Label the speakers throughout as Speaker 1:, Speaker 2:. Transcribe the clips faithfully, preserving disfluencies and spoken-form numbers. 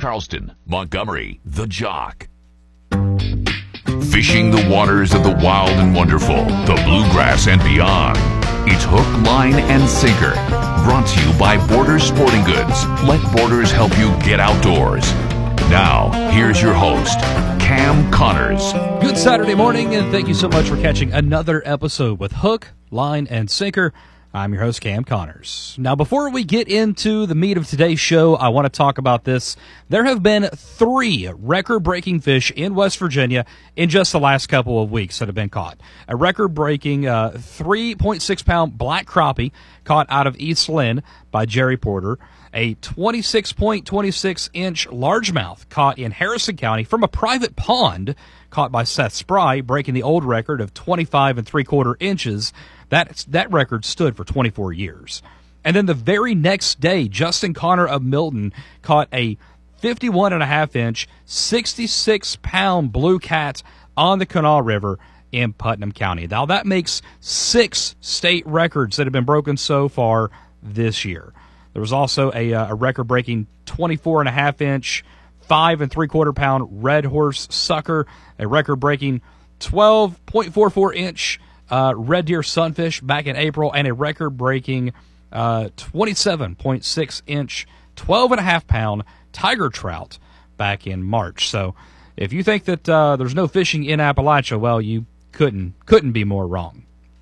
Speaker 1: Charleston, Montgomery, The Jock. Fishing the waters of the wild and wonderful, the bluegrass and beyond. It's Hook, Line, and Sinker. Brought to you by Borders Sporting Goods. Let Borders help you get outdoors. Now, here's your host, Cam Connors.
Speaker 2: Good Saturday morning, and thank you so much for catching another episode with Hook, Line, and Sinker. I'm your host, Cam Connors. Now, before we get into the meat of today's show, I want to talk about this. There have been three record-breaking fish in West Virginia in just the last couple of weeks that have been caught. A record-breaking uh, three point six pound black crappie caught out of East Lynn by Jerry Porter. A twenty-six point two six inch largemouth caught in Harrison County from a private pond caught by Seth Spry, breaking the old record of twenty-five and three quarter inches. That, that record stood for twenty-four years. And then the very next day, Justin Connor of Milton caught a fifty-one and a half inch, sixty-six pound blue cat on the Kanawha River in Putnam County. Now that makes six state records that have been broken so far this year. There was also a, a record-breaking twenty-four and a half inch, five and three quarter pound red horse sucker, a record-breaking twelve point four four inch uh, red deer sunfish back in April, and a record-breaking uh, twenty-seven point six inch, twelve and a half pound tiger trout back in March. So, if you think that uh, there's no fishing in Appalachia, well, you couldn't couldn't be more wrong.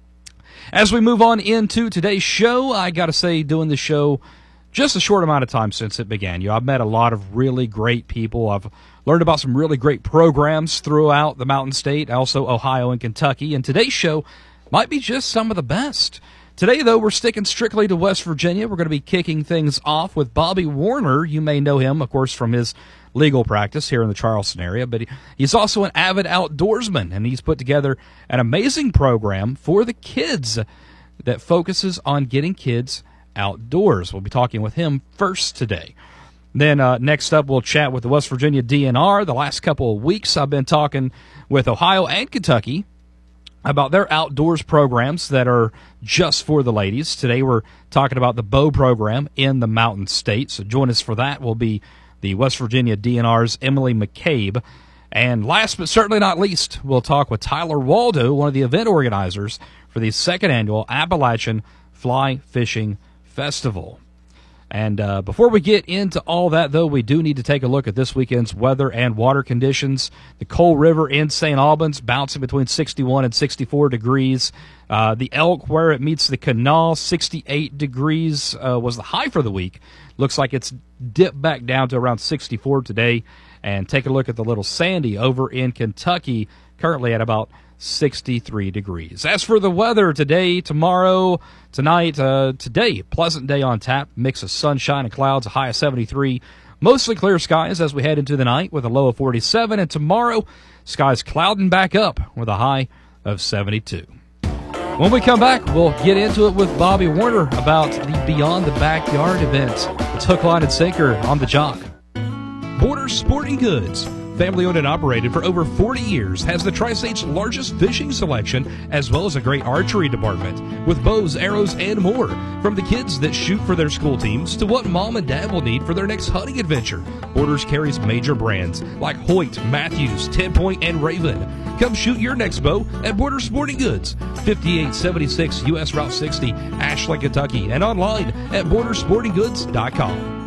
Speaker 2: As we move on into today's show, I got to say, doing the show just a short amount of time since it began. You know, I've met a lot of really great people. I've learned about some really great programs throughout the Mountain State, also Ohio and Kentucky, and today's show might be just some of the best. Today, though, we're sticking strictly to West Virginia. We're going to be kicking things off with Bobby Warner. You may know him, of course, from his legal practice here in the Charleston area, but he's also an avid outdoorsman, and he's put together an amazing program for the kids that focuses on getting kids outdoors. We'll be talking with him first today. Then uh, next up, we'll chat with the West Virginia D N R. The last couple of weeks, I've been talking with Ohio and Kentucky about their outdoors programs that are just for the ladies. Today, we're talking about the bow program in the Mountain State. So join us for that. Will be the West Virginia D N R's Emily McCabe. And last but certainly not least, we'll talk with Tyler Waldo, one of the event organizers for the second annual Appalachian Fly Fishing Festival. And uh, before we get into all that, though, we do need to take a look at this weekend's weather and water conditions. The Coal River in Saint Albans bouncing between sixty-one and sixty-four degrees. Uh, the Elk, where it meets the Kanawha, sixty-eight degrees uh, was the high for the week. Looks like it's dipped back down to around sixty-four today. And take a look at the Little Sandy over in Kentucky, currently at about sixty-three degrees. As for the weather today, tomorrow, tonight, uh, today, pleasant day on tap, mix of sunshine and clouds, a high of seventy-three. Mostly clear skies as we head into the night with a low of forty-seven. And tomorrow, skies clouding back up with a high of seventy-two. When we come back, we'll get into it with Bobby Warner about the Beyond the Backyard event. It's Hook, Line, and Sinker on The Jock. Borders Sporting Goods, family owned and operated for over forty years, has the Tri-State's largest fishing selection as well as a great archery department with bows, arrows, and more. From the kids that shoot for their school teams to what mom and dad will need for their next hunting adventure, Borders carries major brands like Hoyt, Matthews, Ten Point, and Raven. Come shoot your next bow at Borders Sporting Goods, fifty-eight seventy-six U S Route sixty, Ashland, Kentucky, and online at borders sporting goods dot com.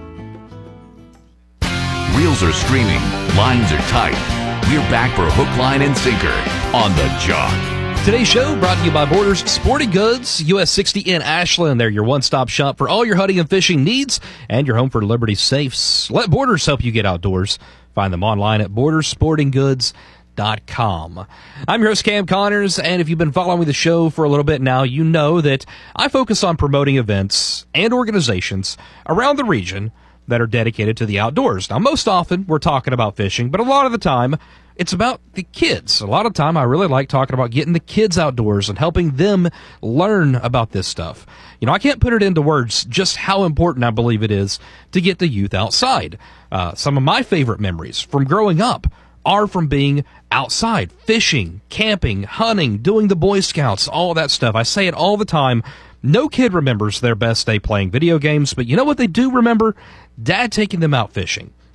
Speaker 1: Reels are streaming, lines are tight. We're back for Hook, Line, and Sinker on The Jock.
Speaker 2: Today's show brought to you by Borders Sporting Goods, U S sixty in Ashland. They're your one-stop shop for all your hunting and fishing needs and your home for Liberty Safes. Let Borders help you get outdoors. Find them online at borders sporting goods dot com. I'm your host, Cam Connors, and if you've been following the show for a little bit now, you know that I focus on promoting events and organizations around the region that are dedicated to the outdoors. Now, most often, we're talking about fishing, but a lot of the time, it's about the kids. A lot of time, I really like talking about getting the kids outdoors and helping them learn about this stuff. You know, I can't put it into words just how important I believe it is to get the youth outside. Uh, some of my favorite memories from growing up are from being outside, fishing, camping, hunting, doing the Boy Scouts, all that stuff. I say it all the time. No kid remembers their best day playing video games, but you know what they do remember? Dad taking them out fishing.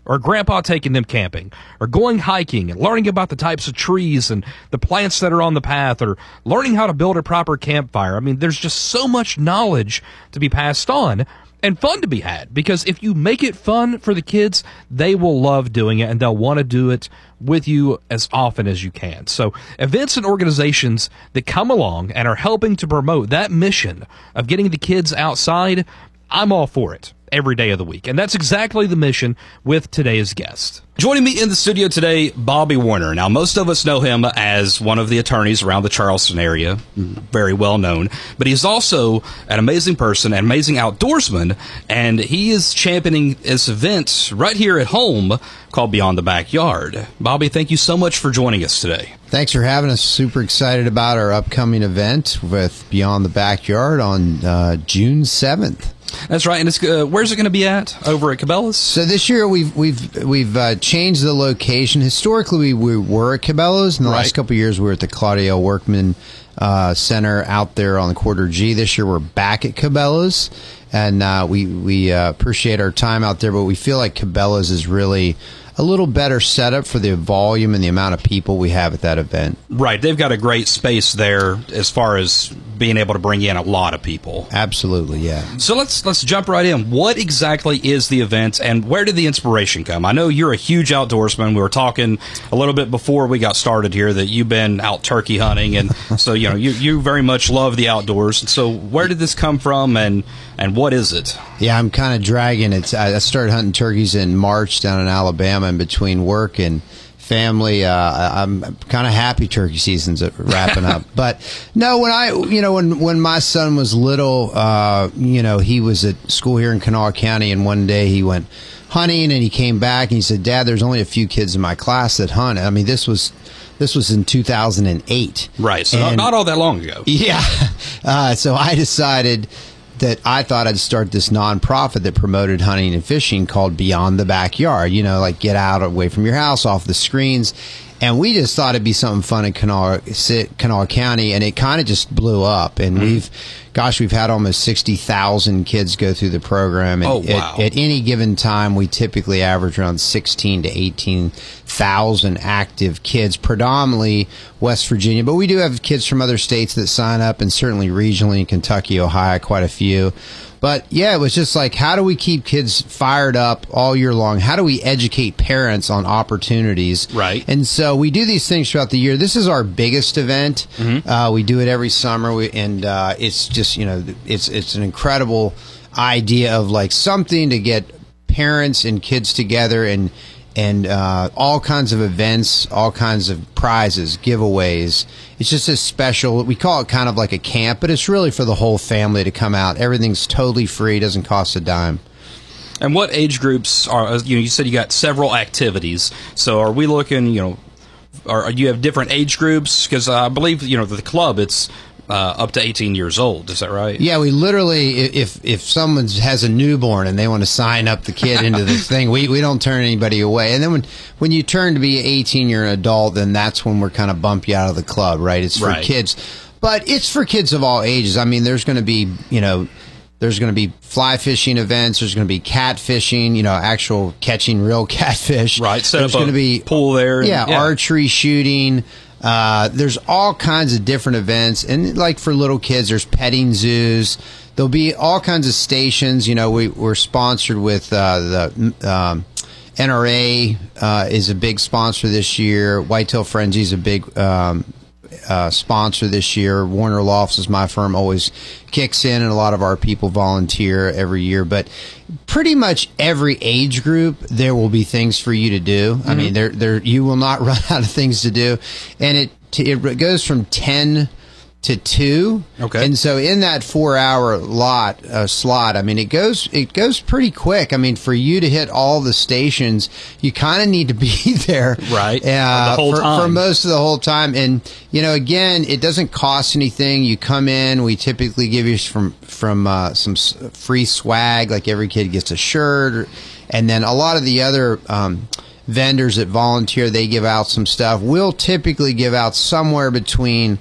Speaker 2: or grandpa taking them camping, or going hiking and learning about the types of trees and the plants that are on the path, or learning how to build a proper campfire. I mean, there's just so much knowledge to be passed on and fun to be had, because if you make it fun for the kids, they will love doing it and they'll want to do it with you as often as you can. So events and organizations that come along and are helping to promote that mission of getting the kids outside, I'm all for it every day of the week. And that's exactly the mission with today's guest.
Speaker 3: Joining me in the studio today, Bobby Warner. Now, most of us know him as one of the attorneys around the Charleston area, very well known, but he's also an amazing person, an amazing outdoorsman, and he is championing this event right here at home called Beyond the Backyard. Bobby, thank you so much for joining us today.
Speaker 4: Thanks for having us. Super excited about our upcoming event with Beyond the Backyard on uh, June seventh.
Speaker 3: That's right, and it's uh, where's it going to be at? Over at Cabela's?
Speaker 4: So this year we've we've we've uh, changed the location. Historically, we, we were at Cabela's. In the
Speaker 3: Right.
Speaker 4: last couple of years, we were at the Claudia L. Workman uh, Center out there on the Quarter G. This year, we're back at Cabela's, and uh, we we uh, appreciate our time out there. But we feel like Cabela's is really a little better setup for the volume and the amount of people we have at that event.
Speaker 3: Right, they've got a great space there as far as being able to bring in a lot of people.
Speaker 4: Absolutely, yeah.
Speaker 3: So let's let's jump right in. What exactly is the event, and where did the inspiration come? I know you're a huge outdoorsman. We were talking a little bit before we got started here that you've been out turkey hunting, and so you know you you very much love the outdoors. So where did this come from, and and what is it?
Speaker 4: Yeah, I'm kind of dragging it. I started hunting turkeys in March down in Alabama, and between work and family, uh, I'm kind of happy turkey season's wrapping up. But no, when I, you know, when when my son was little, uh, you know, he was at school here in Kanawha County, and one day he went hunting, and he came back and he said, "Dad, there's only a few kids in my class that hunt." I mean, this was this was in two thousand eight,
Speaker 3: Right? So not,
Speaker 4: And-
Speaker 3: not all that long ago.
Speaker 4: Yeah. Uh, so I decided that I thought I'd start this nonprofit that promoted hunting and fishing called Beyond the Backyard. You know, like get out away from your house, off the screens. And we just thought it'd be something fun in Kanawha, Kanawha County, and it kind of just blew up. And mm-hmm. we've, gosh, we've had almost sixty thousand kids go through the program. And
Speaker 3: oh, wow.
Speaker 4: At, at any given time, we typically average around sixteen to eighteen thousand active kids, predominantly West Virginia. But we do have kids from other states that sign up, and certainly regionally in Kentucky, Ohio, quite a few. But yeah, it was just like, how do we keep kids fired up all year long? How do we educate parents on opportunities?
Speaker 3: Right.
Speaker 4: And so we do these things throughout the year. This is our biggest event. Mm-hmm. Uh, we do it every summer, we, and uh, it's just, you know, it's it's an incredible idea of like something to get parents and kids together, and and uh, all kinds of events, all kinds of prizes, giveaways. It's just a special, we call it kind of like a camp, but it's really for the whole family to come out. Everything's totally free, doesn't cost a dime.
Speaker 3: And what age groups are, you know, you said you got several activities. So are we looking, you know, are you have different age groups? Because I believe, you know, the club, it's Uh, up to eighteen years old. Is that right?
Speaker 4: Yeah, we literally, if if someone has a newborn and they want to sign up the kid into this thing, we, we don't turn anybody away. And then when, when you turn to be eighteen, you're an adult, then that's when we're kind of bump you out of the club, right? It's for
Speaker 3: Right.
Speaker 4: kids. But it's for kids of all ages. I mean, there's going to be, you know, there's going to be fly fishing events. There's going to be cat fishing, you know, actual catching real catfish.
Speaker 3: Right. Set
Speaker 4: There's
Speaker 3: up
Speaker 4: going to
Speaker 3: a
Speaker 4: be
Speaker 3: pool there. and-
Speaker 4: yeah, archery, shooting. Uh, there's all kinds of different events, and like for little kids, there's petting zoos. There'll be all kinds of stations. You know, we, we're sponsored with uh, the um, N R A uh, is a big sponsor this year. Whitetail Frenzy is a big um, uh, sponsor this year. Warner Lofts is my firm, always kicks in, and a lot of our people volunteer every year. But pretty much every age group, there will be things for you to do. Mm-hmm. I mean, there, there, you will not run out of things to do, and it it goes from ten to two.
Speaker 3: Okay.
Speaker 4: And so in that four hour lot uh, slot, I mean, it goes it goes pretty quick. I mean, for you to hit all the stations, you kind of need to be there,
Speaker 3: Right.
Speaker 4: Uh,
Speaker 3: The whole
Speaker 4: for,
Speaker 3: time.
Speaker 4: for most of the whole time. And you know, again, it doesn't cost anything. You come in, we typically give you from from uh, some s- free swag, like every kid gets a shirt, or, and then a lot of the other um, vendors that volunteer, they give out some stuff. We'll typically give out somewhere between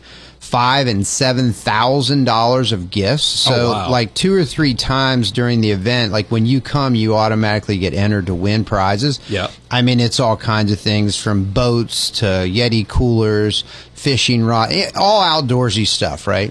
Speaker 4: five and seven thousand dollars of gifts. So
Speaker 3: Oh, wow.
Speaker 4: like two or three times during the event, like when you come, you automatically get entered to win prizes.
Speaker 3: Yep.
Speaker 4: I mean, it's all kinds of things from boats to Yeti coolers, fishing rod, eh, all outdoorsy stuff, right?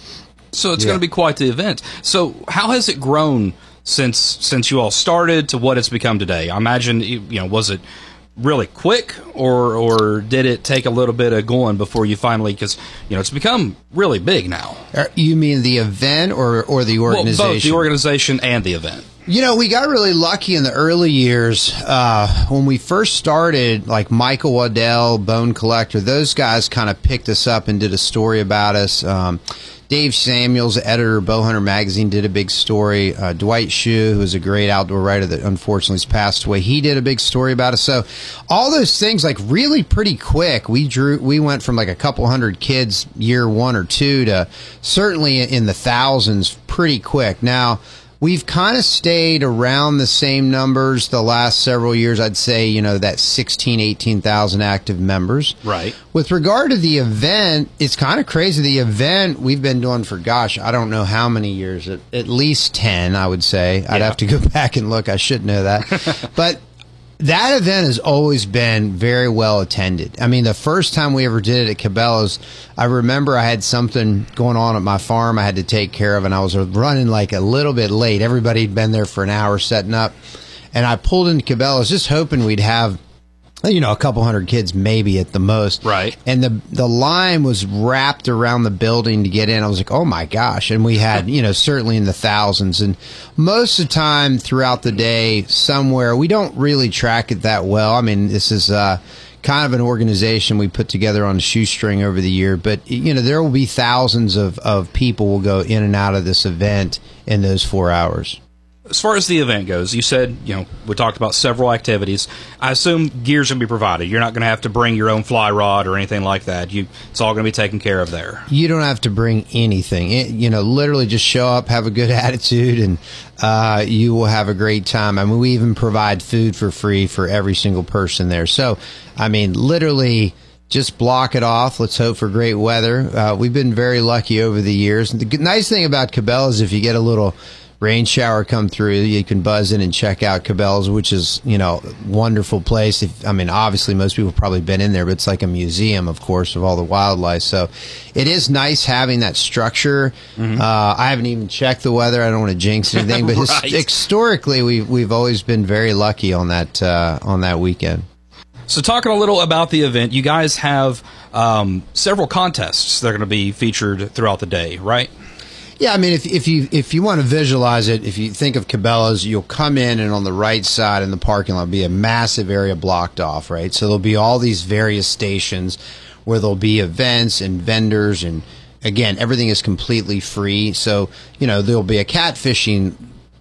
Speaker 3: So it's
Speaker 4: Yeah.
Speaker 3: going to be quite the event. So how has it grown since since you all started to what it's become today? I imagine, you you know, was it really quick, or or did it take a little bit of going before you finally, because you know it's become really big now.
Speaker 4: Uh, You mean the event or or the organization?
Speaker 3: Well, both the organization and the event.
Speaker 4: You know, we got really lucky in the early years. Uh, when we first started, like Michael Waddell, Bone Collector, those guys kind of picked us up and did a story about us. Um, Dave Samuels, the editor of Bowhunter Magazine, did a big story. Uh, Dwight Shue, who was a great outdoor writer that unfortunately has passed away, he did a big story about us. So all those things, like really pretty quick, we drew. We went from like a couple hundred kids year one or two to certainly in the thousands pretty quick. Now, we've kind of stayed around the same numbers the last several years. I'd say, you know, that sixteen, eighteen thousand active members.
Speaker 3: Right.
Speaker 4: With regard to the event, it's kind of crazy. The event we've been doing for, gosh, I don't know how many years, at, at least ten, I would say. I'd
Speaker 3: Yeah.
Speaker 4: have to go back and look. I should know that. But that event has always been very well attended. I mean, the first time we ever did it at Cabela's, I remember I had something going on at my farm I had to take care of, and I was running like a little bit late. Everybody had been there for an hour setting up, and I pulled into Cabela's just hoping we'd have, you know, a couple hundred kids maybe at the most.
Speaker 3: Right.
Speaker 4: And the the line was wrapped around the building to get in. I was like, oh my gosh. And we had, you know, certainly in the thousands. And most of the time throughout the day, somewhere, we don't really track it that well. I mean, this is uh, kind of an organization we put together on a shoestring over the year. But, you know, there will be thousands of, of people will go in and out of this event in those four hours.
Speaker 3: As far as the event goes, you said, you know, we talked about several activities. I assume gear's going to be provided. You're not going to have to bring your own fly rod or anything like that. You, it's all going to be taken care of there.
Speaker 4: You don't have to bring anything. It, you know, literally just show up, have a good attitude, and uh, you will have a great time. I mean, we even provide food for free for every single person there. So, I mean, literally just block it off. Let's hope for great weather. Uh, we've been very lucky over the years. The good, nice thing about Cabela's, if you get a little rain shower come through, you can buzz in and check out Cabela's, which is, you know, a wonderful place. If, I mean, obviously most people have probably been in there, but it's like a museum, of course, of all the wildlife. So it is nice having that structure. Mm-hmm. Uh, I haven't even checked the weather. I don't want to jinx anything, but
Speaker 3: Right.
Speaker 4: his, historically, we've, we've always been very lucky on that, uh, on that weekend.
Speaker 3: So talking a little about the event, you guys have um, several contests that are going to be featured throughout the day, right?
Speaker 4: Yeah, I mean, if if you if you want to visualize it, if you think of Cabela's, you'll come in, and on the right side in the parking lot will be a massive area blocked off, right? So there'll be all these various stations where there'll be events and vendors, and again, everything is completely free. So, you know, there'll be a catfishing.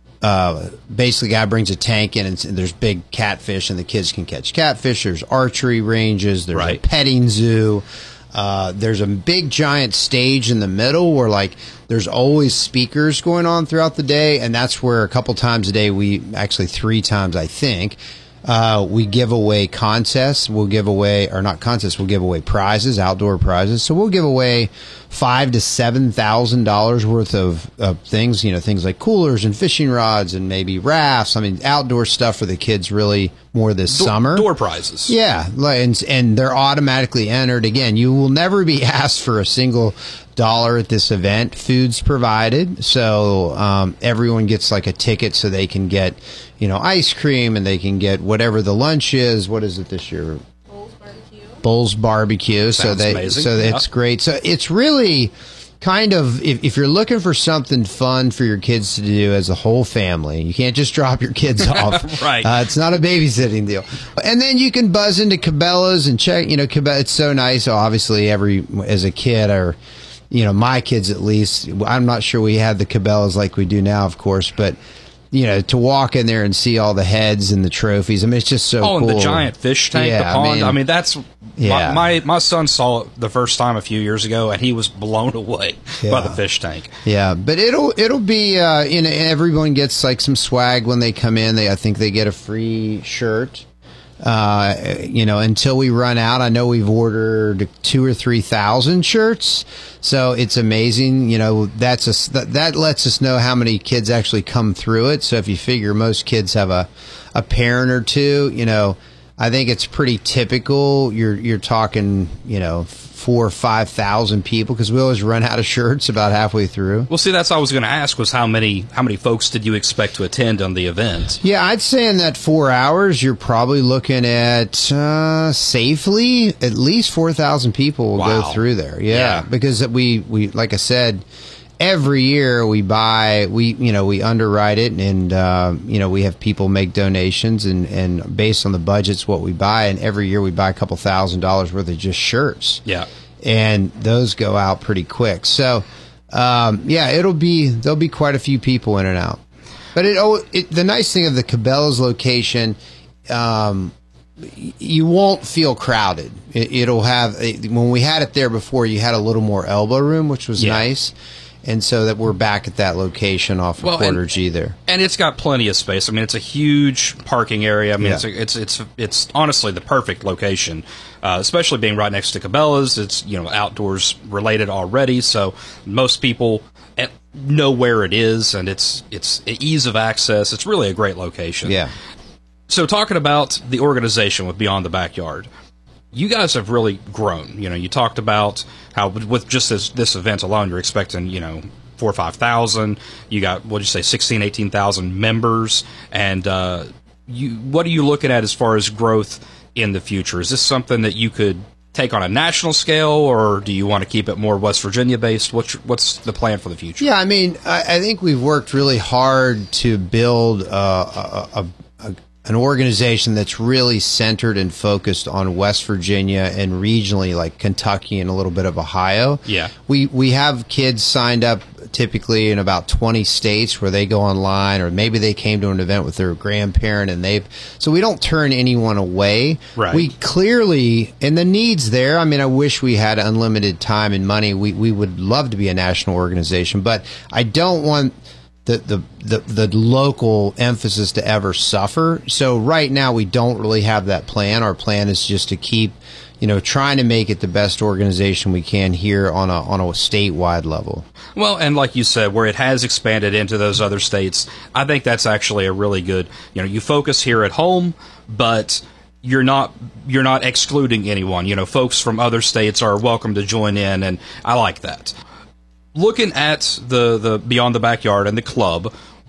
Speaker 4: Uh, basically, guy brings a tank in, and there's big catfish, and the kids can catch catfish. There's archery ranges. There's
Speaker 3: Right.
Speaker 4: a petting zoo. Uh, there's a big giant stage in the middle where, like, there's always speakers going on throughout the day, and that's where a couple times a day, we actually three times, I think, uh, we give away contests. We'll give away, or not contests, we'll give away prizes, outdoor prizes. So we'll give away five to seven thousand dollars worth of, of things, you know, things like coolers and fishing rods and maybe rafts. I mean, outdoor stuff for the kids really more this
Speaker 3: Do-
Speaker 4: summer.
Speaker 3: Door prizes.
Speaker 4: Yeah, like, and, and they're automatically entered. Again, you will never be asked for a single dollar at this event. Food's provided, so um, everyone gets like a ticket so they can get, you know, ice cream, and they can get whatever the lunch is. What is it this year?
Speaker 5: Bowls barbecue.
Speaker 4: Bowls barbecue. So
Speaker 3: Sounds
Speaker 4: they,
Speaker 3: amazing.
Speaker 4: so
Speaker 3: Yeah.
Speaker 4: it's great. So it's really kind of, if, if you're looking for something fun for your kids to do as a whole family, you can't just drop your kids off.
Speaker 3: Right.
Speaker 4: Uh, it's not a babysitting deal. And then you can buzz into Cabela's and check, you know, Cabela, it's so nice. Obviously, every, as a kid, or, you know, my kids at least, I'm not sure we had the Cabela's like we do now, of course, but, you know, to walk in there and see all the heads and the trophies, I mean, it's just so
Speaker 3: Oh,
Speaker 4: cool.
Speaker 3: and the giant fish tank,
Speaker 4: Yeah,
Speaker 3: the
Speaker 4: I
Speaker 3: pond. I
Speaker 4: mean-
Speaker 3: mean, that's
Speaker 4: Yeah.
Speaker 3: my, my my son saw it the first time a few years ago, and he was blown away by
Speaker 4: Yeah.
Speaker 3: the fish tank.
Speaker 4: Yeah, but it'll it'll be uh, you know, everyone gets like some swag when they come in. They I think they get a free shirt. Uh, you know, until we run out. I know we've ordered two or three thousand shirts, so it's amazing. You know, that's a, that, that lets us know how many kids actually come through it. So if you figure most kids have a, a parent or two, you know, I think it's pretty typical. You're you're talking, you know, four or five thousand people, because we always run out of shirts about halfway through.
Speaker 3: Well, see, that's what I was going to ask, was how many how many folks did you expect to attend on the event?
Speaker 4: Yeah, I'd say in that four hours, you're probably looking at uh, safely at least four thousand people will
Speaker 3: Wow.
Speaker 4: go through there. Yeah,
Speaker 3: Yeah.
Speaker 4: because we we like I said. Every year we buy, we you know we underwrite it, and uh, you know we have people make donations, and, and based on the budgets what we buy, and every year we buy a couple thousand dollars worth of just shirts.
Speaker 3: Yeah.
Speaker 4: And those go out pretty quick. So um, yeah, it'll be there'll be quite a few people in and out. But it, oh, it the nice thing of the Cabela's location, um, you won't feel crowded. It, it'll have it, when we had it there before, you had a little more elbow room, which was
Speaker 3: Yeah.
Speaker 4: nice. And so that we're back at that location off of
Speaker 3: Well,
Speaker 4: Quarter
Speaker 3: and-
Speaker 4: G there.
Speaker 3: And it's got plenty of space. I mean, it's a huge parking area. I mean,
Speaker 4: Yeah.
Speaker 3: it's, a, it's it's it's honestly the perfect location, uh, especially being right next to Cabela's. It's, you know, outdoors related already, so most people at, know where it is, and it's it's ease of access. It's really a great location.
Speaker 4: Yeah.
Speaker 3: So talking about the organization with Beyond the Backyard, you guys have really grown. You know, you talked about how with just this, this event alone, you're expecting, you know, four or five thousand. You got, what did you say, sixteen, eighteen thousand members. And uh, you, what are you looking at as far as growth in the future? Is this something that you could take on a national scale, or do you want to keep it more West Virginia based? What's your, what's the plan for the future?
Speaker 4: Yeah, I mean, I, I think we've worked really hard to build uh, a, a, a an organization that's really centered and focused on West Virginia and regionally, like Kentucky and a little bit of Ohio.
Speaker 3: Yeah.
Speaker 4: We we have kids signed up typically in about twenty states where they go online, or maybe they came to an event with their grandparent and they've, so we don't turn anyone away.
Speaker 3: Right.
Speaker 4: We clearly, and the need's there. I mean, I wish we had unlimited time and money. We, we would love to be a national organization, but I don't want The, the the the local emphasis to ever suffer. So right now we don't really have that plan. Our plan is just to keep, you know, trying to make it the best organization we can here on a on a statewide level.
Speaker 3: Well, and like you said, where it has expanded into those other states, I think that's actually a really good, you know, you focus here at home, but you're not you're not excluding anyone. You know, folks from other states are welcome to join in, and I like that. Looking at the, the Beyond the Backyard and the club,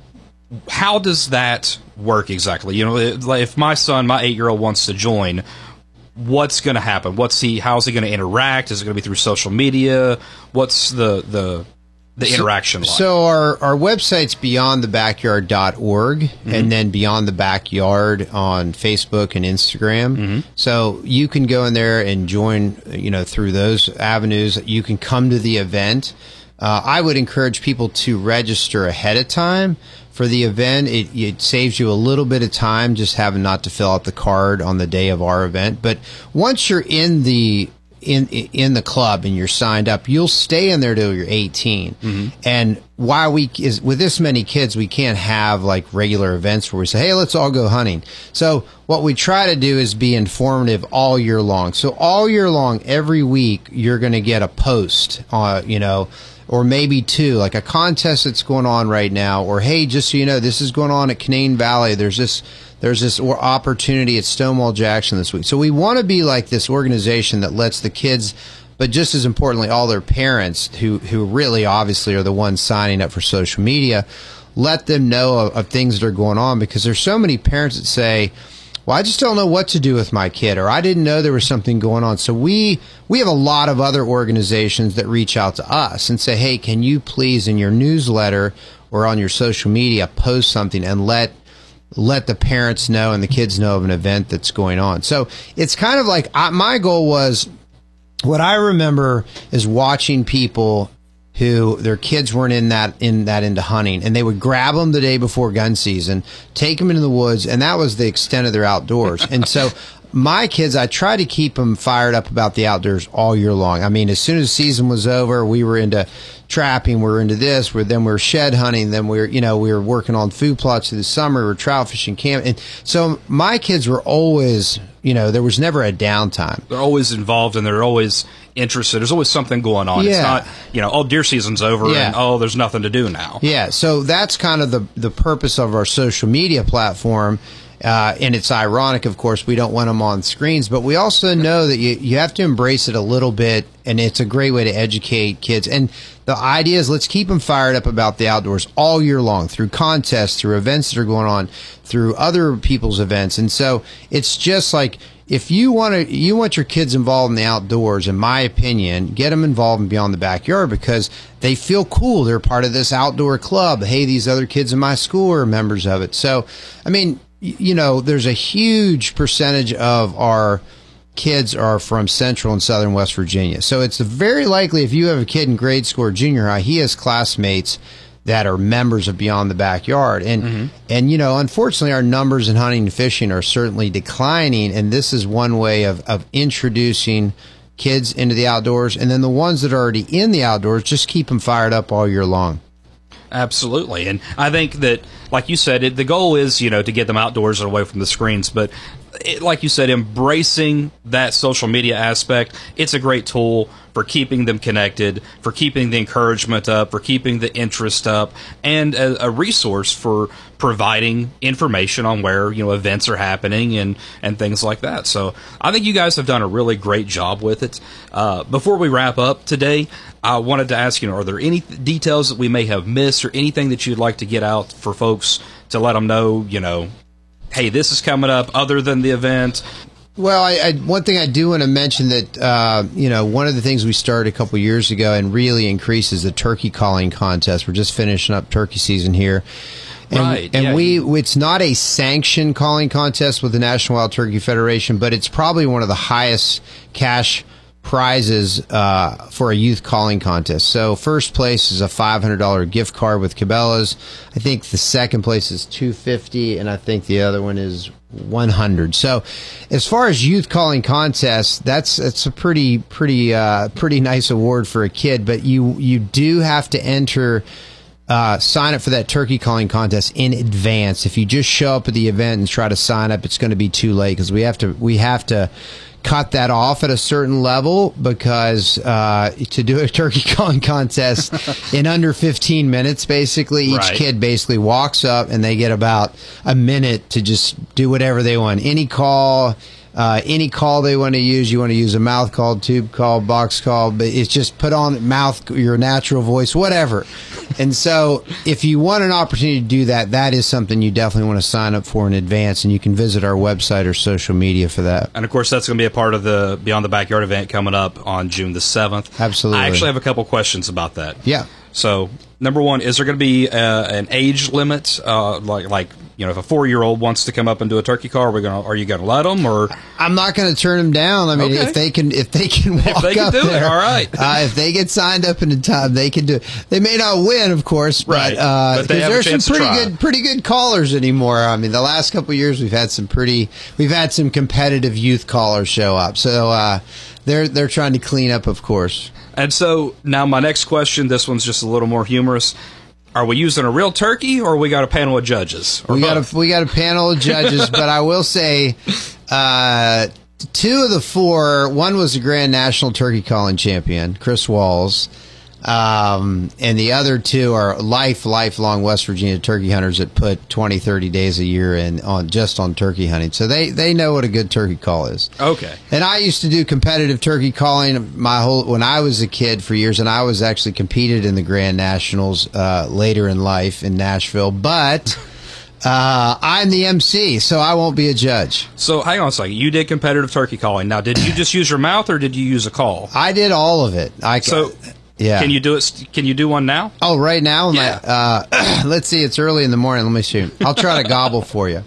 Speaker 3: how does that work exactly? You know, if my son, my eight-year-old, wants to join, what's going to happen? What's he? How's he going to interact? Is it going to be through social media? What's the the the interaction like?
Speaker 4: So our our website's beyond the backyard dot org, mm-hmm. and then Beyond the Backyard on Facebook and Instagram. Mm-hmm. So you can go in there and join, you know, through those avenues. You can come to the event. Uh, I would encourage people to register ahead of time for the event. It, it saves you a little bit of time just having not to fill out the card on the day of our event. But once you're in the in in the club and you're signed up, you'll stay in there till you're eighteen. Mm-hmm. And why we is with this many kids, we can't have like regular events where we say, "Hey, let's all go hunting." So what we try to do is be informative all year long. So all year long, every week, you're going to get a post, uh, you know. Or maybe two, like a contest that's going on right now, or hey, just so you know, this is going on at Canaan Valley. There's this, there's this opportunity at Stonewall Jackson this week. So we want to be like this organization that lets the kids, but just as importantly, all their parents, who who really obviously are the ones signing up for social media, let them know of, of things that are going on, because there's so many parents that say, well, I just don't know what to do with my kid, or I didn't know there was something going on. So we we have a lot of other organizations that reach out to us and say, hey, can you please in your newsletter or on your social media post something and let let the parents know and the kids know of an event that's going on. So it's kind of like I, my goal was, what I remember is watching people who their kids weren't in that in that into hunting, and they would grab them the day before gun season, take them into the woods, and that was the extent of their outdoors. And so my kids, I try to keep them fired up about the outdoors all year long. I mean, as soon as the season was over, we were into trapping, we were into this, we're, then we were shed hunting, then we were, you know, we were working on food plots through the summer, we were trout fishing, camp. And so my kids were always, you know, there was never a downtime.
Speaker 3: They're always involved and they're always interested. There's always something going on.
Speaker 4: Yeah.
Speaker 3: It's not, you know, oh, deer season's over
Speaker 4: Yeah.
Speaker 3: and, oh, there's nothing to do now.
Speaker 4: Yeah, so that's kind of the, the purpose of our social media platform. Uh, and it's ironic, of course, we don't want them on screens, but we also know that you, you have to embrace it a little bit, and it's a great way to educate kids. And the idea is let's keep them fired up about the outdoors all year long through contests, through events that are going on, through other people's events. And so it's just like, if you want to, you want your kids involved in the outdoors, in my opinion, get them involved in Beyond the Backyard because they feel cool. They're part of this outdoor club. Hey, these other kids in my school are members of it. So, I mean, you know, there's a huge percentage of our kids are from central and southern West Virginia. So it's very likely if you have a kid in grade school or junior high, he has classmates that are members of Beyond the Backyard. And, mm-hmm. and you know, unfortunately, our numbers in hunting and fishing are certainly declining. And this is one way of, of introducing kids into the outdoors. And then the ones that are already in the outdoors, just keep them fired up all year long.
Speaker 3: Absolutely. And I think that, like you said, it, the goal is, you know, to get them outdoors and away from the screens. But it, like you said, embracing that social media aspect, it's a great tool for keeping them connected, for keeping the encouragement up, for keeping the interest up, and a, a resource for providing information on where, you know, events are happening and, and things like that. So I think you guys have done a really great job with it. Uh, before we wrap up today, I wanted to ask, you know, are there any details that we may have missed or anything that you'd like to get out for folks to let them know, you know, hey, this is coming up other than the event?
Speaker 4: Well, I, I, one thing I do want to mention that, uh, you know, one of the things we started a couple years ago and really increases the turkey calling contest. We're just finishing up turkey season here. And,
Speaker 3: right.
Speaker 4: And
Speaker 3: yeah,
Speaker 4: we,
Speaker 3: you,
Speaker 4: it's not a sanctioned calling contest with the National Wild Turkey Federation, but it's probably one of the highest cash prizes uh, for a youth calling contest. So first place is a five hundred dollars gift card with Cabela's. I think the second place is two hundred fifty dollars, and I think the other one is one hundred dollars. So as far as youth calling contests, that's that's a pretty pretty uh, pretty nice award for a kid. But you you do have to enter. Uh, sign up for that turkey calling contest in advance. If you just show up at the event and try to sign up, it's going to be too late because we have to we have to cut that off at a certain level because uh, to do a turkey calling contest in under fifteen minutes, basically each
Speaker 3: right.
Speaker 4: kid basically walks up and they get about a minute to just do whatever they want. Any call. Uh, any call they want to use, you want to use a mouth call, tube call, box call, but it's just put on mouth, your natural voice, whatever. And so if you want an opportunity to do that, that is something you definitely want to sign up for in advance, and you can visit our website or social media for that.
Speaker 3: And, of course, that's going to be a part of the Beyond the Backyard event coming up on June the seventh.
Speaker 4: Absolutely.
Speaker 3: I actually have a couple questions about that.
Speaker 4: Yeah.
Speaker 3: So, number one, is there going to be uh, an age limit? Uh, like, like you know, if a four-year-old wants to come up and do a turkey call, are we going? Are you going to let them? Or
Speaker 4: I'm not going to turn them down. I mean,
Speaker 3: okay.
Speaker 4: if they can, if they can walk
Speaker 3: if they can
Speaker 4: up
Speaker 3: do
Speaker 4: there,
Speaker 3: it, all right.
Speaker 4: uh, if they get signed up in time, they can do it. They may not win, of course, but,
Speaker 3: right.
Speaker 4: uh,
Speaker 3: but they have a
Speaker 4: there's some
Speaker 3: chance to
Speaker 4: pretty
Speaker 3: try.
Speaker 4: good, pretty good callers anymore. I mean, the last couple of years we've had some pretty, we've had some competitive youth callers show up. So uh, they're they're trying to clean up, of course.
Speaker 3: And so now my next question, this one's just a little more humorous. Are we using a real turkey, or we got a panel of judges?
Speaker 4: We
Speaker 3: both?
Speaker 4: got a we got a panel of judges, but I will say, uh, two of the four. One was the Grand National Turkey Calling Champion, Chris Walls, um, and the other two are life lifelong West Virginia turkey hunters that put twenty, thirty days a year in on just on turkey hunting. So they they know what a good turkey call is.
Speaker 3: Okay.
Speaker 4: And I used to do competitive turkey calling my whole when I was a kid for years, and I was actually competed in the Grand Nationals uh, later in life in Nashville. But uh, I'm the M C, so I won't be a judge.
Speaker 3: So hang on a second. You did competitive turkey calling. Now, did you just use your mouth, or did you use a call?
Speaker 4: I did all of it. I
Speaker 3: So.
Speaker 4: Yeah.
Speaker 3: Can you do it? Can you do one now?
Speaker 4: Oh, right now?
Speaker 3: Yeah.
Speaker 4: My, uh, let's see. It's early in the morning. Let me see. I'll try to gobble for you.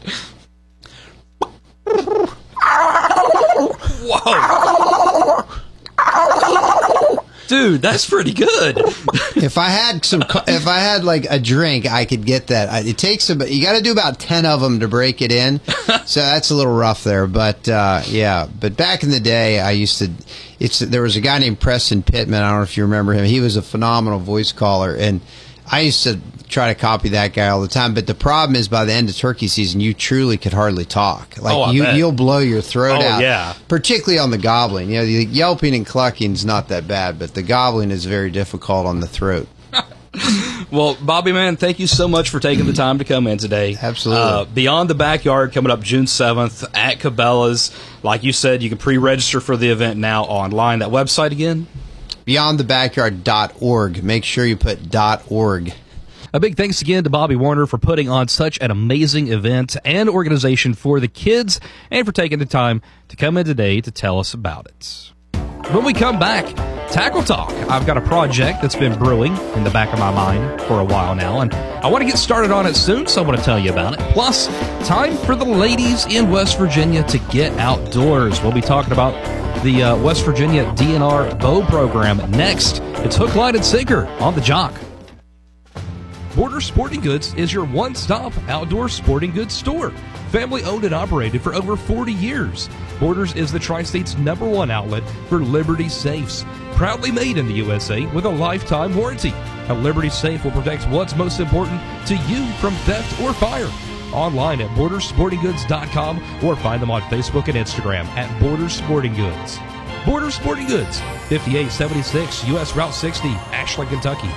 Speaker 3: Whoa! Dude, that's pretty good.
Speaker 4: If I had some, co- if I had like a drink, I could get that. I- It takes about, you got to do about ten of them to break it in. So that's a little rough there. But uh, yeah, but back in the day, I used to. It's there was a guy named Preston Pittman. I don't know if you remember him. He was a phenomenal voice caller, and I used to try to copy that guy all the time. But the problem is, by the end of turkey season, you truly could hardly talk. Like
Speaker 3: Oh, I
Speaker 4: you,
Speaker 3: bet.
Speaker 4: you'll blow your throat
Speaker 3: Oh,
Speaker 4: out.
Speaker 3: yeah.
Speaker 4: Particularly on the gobbling. You know, the yelping and clucking is not that bad, but the gobbling is very difficult on the throat.
Speaker 3: Well, Bobby, man, thank you so much for taking the time to come in today.
Speaker 4: Absolutely.
Speaker 3: Uh, Beyond the Backyard coming up June seventh at Cabela's. Like you said, you can pre-register for the event now online. That website again?
Speaker 4: beyond the backyard dot org. Make sure you put .org.
Speaker 2: A big thanks again to Bobby Warner for putting on such an amazing event and organization for the kids, and for taking the time to come in today to tell us about it. When we come back, Tackle Talk. I've got a project that's been brewing in the back of my mind for a while now, and I want to get started on it soon, so I want to tell you about it. Plus, time for the ladies in West Virginia to get outdoors. We'll be talking about the uh, West Virginia D N R Bow Program next. It's Hook, Line, and Sinker on the Jock. Borders Sporting Goods is your one-stop outdoor sporting goods store. Family owned and operated for over forty years. Borders is the Tri-State's number one outlet for Liberty safes. Proudly made in the U S A with a lifetime warranty. A Liberty safe will protect what's most important to you from theft or fire. Online at borders sporting goods dot com or find them on Facebook and Instagram at Borders Sporting Goods. Borders Sporting Goods, fifty-eight seventy-six U S Route sixty, Ashland, Kentucky.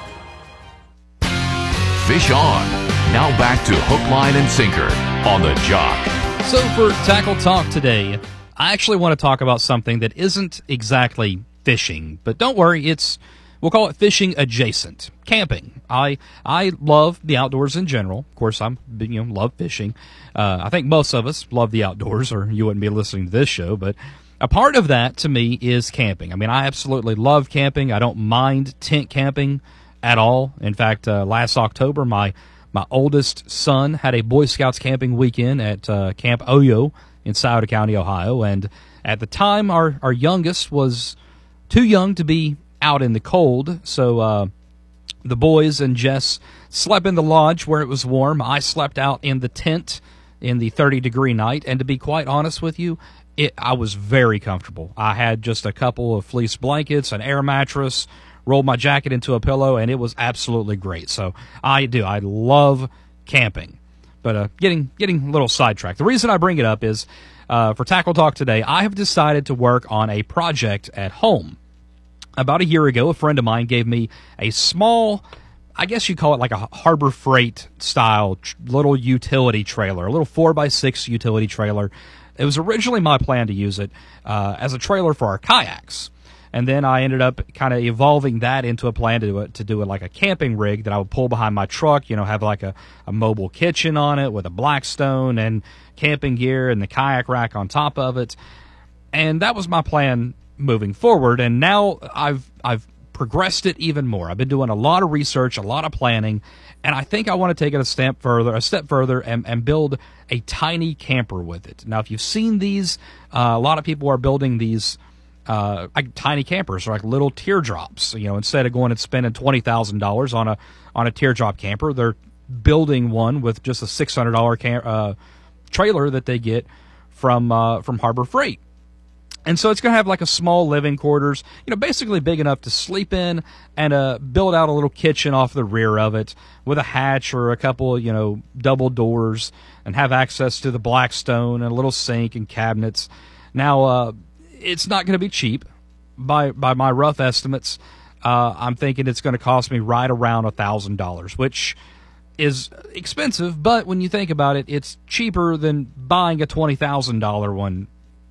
Speaker 1: Fish on. Now back to Hook, Line, and Sinker on the Jock.
Speaker 2: So for Tackle Talk today, I actually want to talk about something that isn't exactly fishing, but don't worry, it's we'll call it fishing adjacent. Camping. I I love the outdoors in general. Of course, I'm you know love fishing. Uh, I think most of us love the outdoors, or you wouldn't be listening to this show. But a part of that to me is camping. I mean, I absolutely love camping. I don't mind tent camping at all. In fact, uh, last October, my my oldest son had a Boy Scouts camping weekend at uh, Camp Oyo in Scioto County, Ohio, and at the time, our our youngest was too young to be out in the cold, so uh, the boys and Jess slept in the lodge where it was warm. I slept out in the tent in the thirty-degree night, and to be quite honest with you, it, I was very comfortable. I had just a couple of fleece blankets, an air mattress, rolled my jacket into a pillow, and it was absolutely great. So I do. I love camping. But uh, getting getting a little sidetracked. The reason I bring it up is uh, for Tackle Talk today, I have decided to work on a project at home. About a year ago, a friend of mine gave me a small, I guess you call it like a Harbor Freight style tr- little utility trailer, a little four by six utility trailer. It was originally my plan to use it uh, as a trailer for our kayaks. And then I ended up kind of evolving that into a plan to do it, to do it like a camping rig that I would pull behind my truck, you know, have like a, a mobile kitchen on it with a Blackstone and camping gear and the kayak rack on top of it. And that was my plan moving forward. And now I've, I've progressed it even more. I've been doing a lot of research, a lot of planning, and I think I want to take it a step further, a step further and, and build a tiny camper with it. Now, if you've seen these, uh, a lot of people are building these Uh, like tiny campers, or like little teardrops. You know, instead of going and spending twenty thousand dollars on a on a teardrop camper, they're building one with just a six hundred dollar cam- uh, trailer that they get from uh, from Harbor Freight. And so it's going to have like a small living quarters, you know, basically big enough to sleep in, and uh, build out a little kitchen off the rear of it with a hatch or a couple, you know, double doors, and have access to the Blackstone and a little sink and cabinets. Now, uh, it's not going to be cheap. By by my rough estimates, uh, I'm thinking it's going to cost me right around one thousand dollars, which is expensive, but when you think about it, it's cheaper than buying a twenty thousand dollars one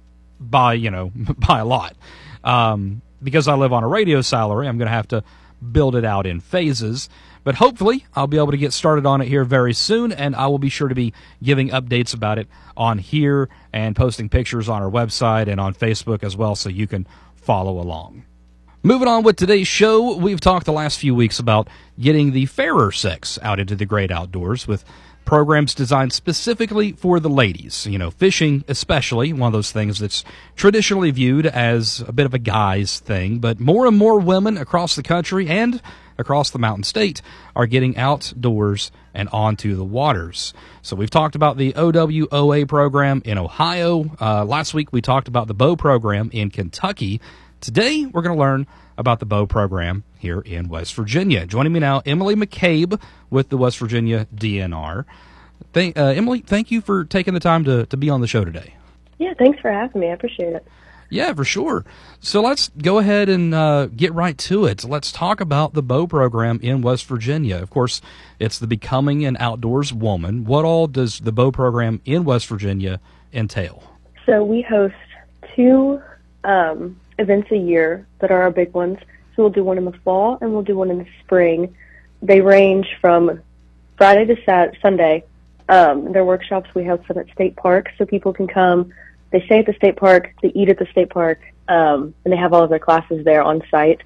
Speaker 2: by, you know, by a lot. Um, because I live on a radio salary, I'm going to have to build it out in phases. But hopefully, I'll be able to get started on it here very soon, and I will be sure to be giving updates about it on here and posting pictures on our website and on Facebook as well, so you can follow along. Moving on with today's show, we've talked the last few weeks about getting the fairer sex out into the great outdoors with programs designed specifically for the ladies. You know, fishing especially, one of those things that's traditionally viewed as a bit of a guy's thing, but more and more women across the country and across the Mountain State are getting outdoors and onto the waters. So we've talked about the O W O A program in Ohio. Uh, last week we talked about the BOW program in Kentucky. Today we're going to learn about the BOW program here in West Virginia. Joining me now, Emily McCabe with the West Virginia D N R. Thank, uh, Emily, thank you for taking the time to, to be on the show today.
Speaker 5: Yeah, thanks for having me. I appreciate it.
Speaker 2: Yeah, for sure. So let's go ahead and uh, get right to it. Let's talk about the BOW program in West Virginia. Of course, it's the Becoming an Outdoors Woman. What all does the BOW program in West Virginia entail?
Speaker 5: So we host two um, events a year that are our big ones. So we'll do one in the fall and we'll do one in the spring. They range from Friday to Saturday, Sunday. Um, they're workshops. We host them at state parks so people can come. They stay at the state park, they eat at the state park, um, and they have all of their classes there on site.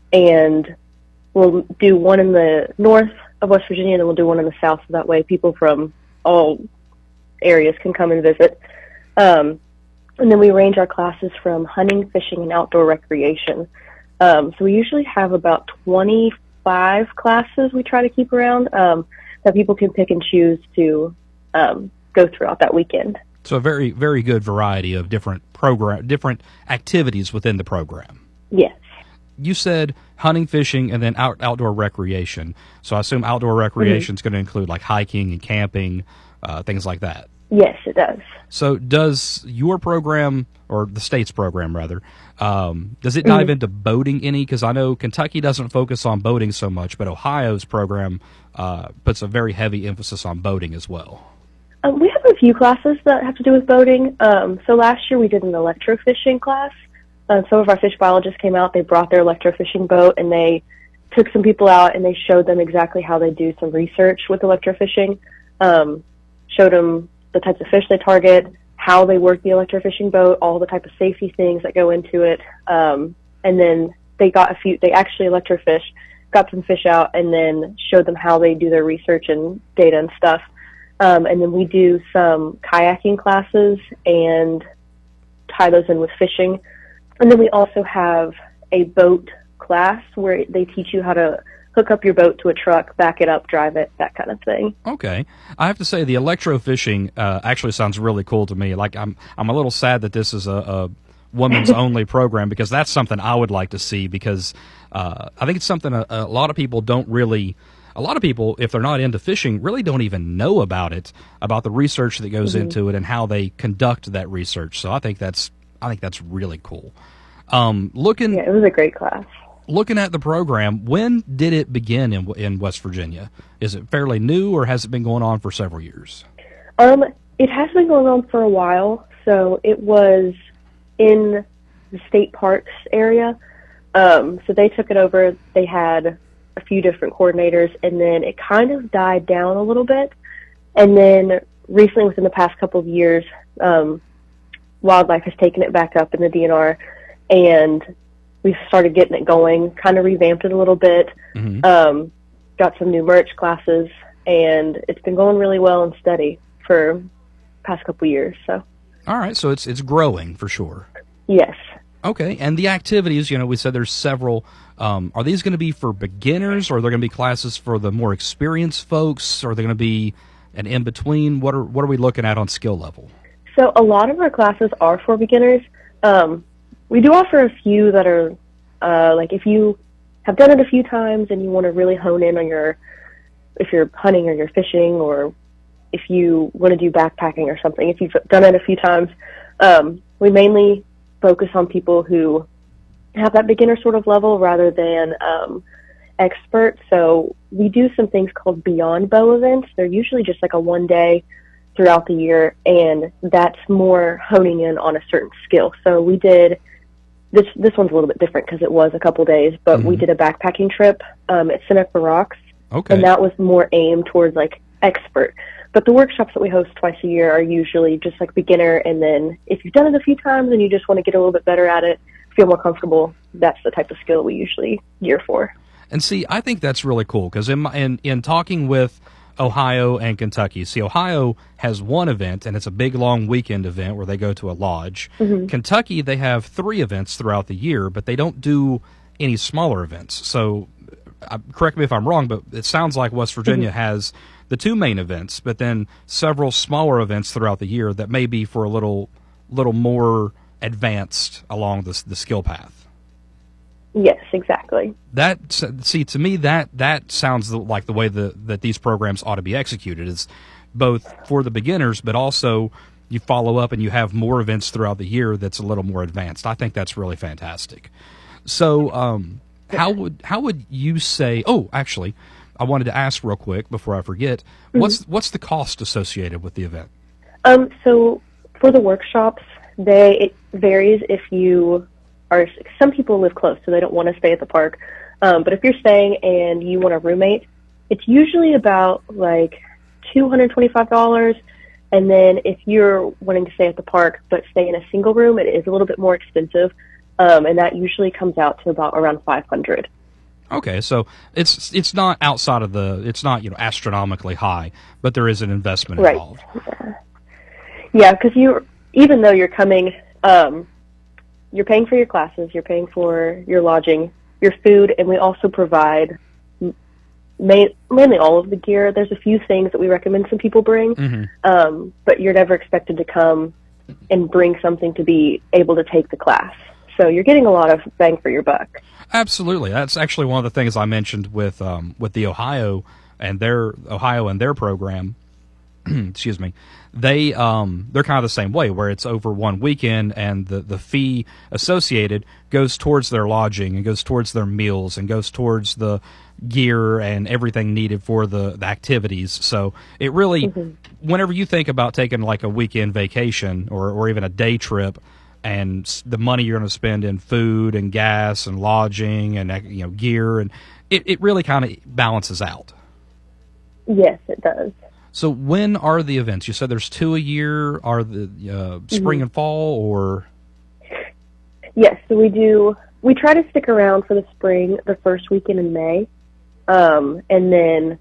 Speaker 5: And we'll do one in the north of West Virginia, and then we'll do one in the south, so that way people from all areas can come and visit. Um, and then we range our classes from hunting, fishing, and outdoor recreation. Um, so we usually have about twenty-five classes we try to keep around um, that people can pick and choose to um, go throughout that weekend.
Speaker 2: So a very, very good variety of different program, different activities within the program.
Speaker 5: Yes.
Speaker 2: You said hunting, fishing, and then out, outdoor recreation. So I assume outdoor recreation is mm-hmm. going to include like hiking and camping, uh, things like that.
Speaker 5: Yes, it does.
Speaker 2: So does your program, or the state's program rather, um, does it dive mm-hmm. into boating any? Because I know Kentucky doesn't focus on boating so much, but Ohio's program uh, puts a very heavy emphasis on boating as well.
Speaker 5: Um, we have a few classes that have to do with boating. Um, so last year we did an electrofishing class. Uh, some of our fish biologists came out. They brought their electrofishing boat, and they took some people out, and they showed them exactly how they do some research with electrofishing, um, showed them the types of fish they target, how they work the electrofishing boat, all the type of safety things that go into it. Um, and then they got a few, they actually electrofished, got some fish out, and then showed them how they do their research and data and stuff. Um, and then we do some kayaking classes and tie those in with fishing. And then we also have a boat class where they teach you how to hook up your boat to a truck, back it up, drive it, that kind of thing.
Speaker 2: Okay. I have to say the electrofishing uh, actually sounds really cool to me. Like I'm I'm a little sad that this is a, a women's only program, because that's something I would like to see, because uh, I think it's something a, a lot of people don't really A lot of people, if they're not into fishing, really don't even know about it, about the research that goes mm-hmm. into it and how they conduct that research. So I think that's I think that's really cool. Um, looking,
Speaker 5: yeah, it was a great class.
Speaker 2: Looking at the program, when did it begin in in West Virginia? Is it fairly new, or has it been going on for several years?
Speaker 5: Um, it has been going on for a while. So it was in the state parks area. Um, so they took it over. They had a few different coordinators, and then it kind of died down a little bit. And then recently, within the past couple of years, um, Wildlife has taken it back up in the D N R, and we've started getting it going, kind of revamped it a little bit, mm-hmm. um, got some new merch classes, and it's been going really well and steady for the past couple of years. So,
Speaker 2: all right, so it's it's growing for sure.
Speaker 5: Yes.
Speaker 2: Okay, and the activities, you know, we said there's several. Um, are these going to be for beginners, or are there going to be classes for the more experienced folks, or are they going to be an in-between? What are what are we looking at on skill level?
Speaker 5: So a lot of our classes are for beginners. Um, we do offer a few that are, uh, like if you have done it a few times and you want to really hone in on your, if you're hunting or you're fishing, or if you want to do backpacking or something, if you've done it a few times, um, we mainly focus on people who have that beginner sort of level rather than um, expert. So we do some things called Beyond Bow events. They're usually just like a one day throughout the year, and that's more honing in on a certain skill. So we did this. This one's a little bit different because it was a couple days, but mm-hmm. we did a backpacking trip um, at Seneca Rocks,
Speaker 2: okay.
Speaker 5: and that was more aimed towards like expert. But the workshops that we host twice a year are usually just like beginner, and then if you've done it a few times and you just want to get a little bit better at it, feel more comfortable, that's the type of skill we usually gear for.
Speaker 2: And see, I think that's really cool, because in, in in talking with Ohio and Kentucky. See, Ohio has one event, and it's a big, long weekend event where they go to a lodge. Mm-hmm. Kentucky, they have three events throughout the year, but they don't do any smaller events. So, uh, correct me if I'm wrong, but it sounds like West Virginia mm-hmm. has the two main events, but then several smaller events throughout the year that may be for a little, little more advanced along the, the skill path.
Speaker 5: Yes, exactly.
Speaker 2: That see to me that that sounds like the way the, that these programs ought to be executed. Is both for the beginners, but also you follow up and you have more events throughout the year that's a little more advanced. I think that's really fantastic. So, um, how would how would you say? Oh, actually, I wanted to ask real quick before I forget. Mm-hmm. What's what's the cost associated with the event?
Speaker 5: Um, so for the workshops, they it varies if you. Are, some people live close, so they don't want to stay at the park. Um, but if you're staying and you want a roommate, it's usually about like two hundred twenty-five dollars. And then if you're wanting to stay at the park but stay in a single room, it is a little bit more expensive, um, and that usually comes out to about around five hundred dollars.
Speaker 2: Okay, so it's it's not outside of the it's not you know astronomically high, but there is an investment involved.
Speaker 5: Right. Yeah, because you even though you're coming. Um, You're paying for your classes, you're paying for your lodging, your food, and we also provide main, mainly all of the gear. There's a few things that we recommend some people bring, mm-hmm. um, but you're never expected to come and bring something to be able to take the class. So you're getting a lot of bang for your buck.
Speaker 2: Absolutely. That's actually one of the things I mentioned with um, with the Ohio and their Ohio and their program. Excuse me. They um they're kind of the same way, where it's over one weekend and the the fee associated goes towards their lodging and goes towards their meals and goes towards the gear and everything needed for the, the activities. So it really, mm-hmm. whenever you think about taking like a weekend vacation or or even a day trip, and the money you're going to spend in food and gas and lodging and you know gear, and it it really kind of balances out.
Speaker 5: Yes, it does.
Speaker 2: So when are the events? You said there's two a year. Are the uh, spring mm-hmm. and fall, or?
Speaker 5: Yes, so we do. We try to stick around for the spring, the first weekend in May, um, and then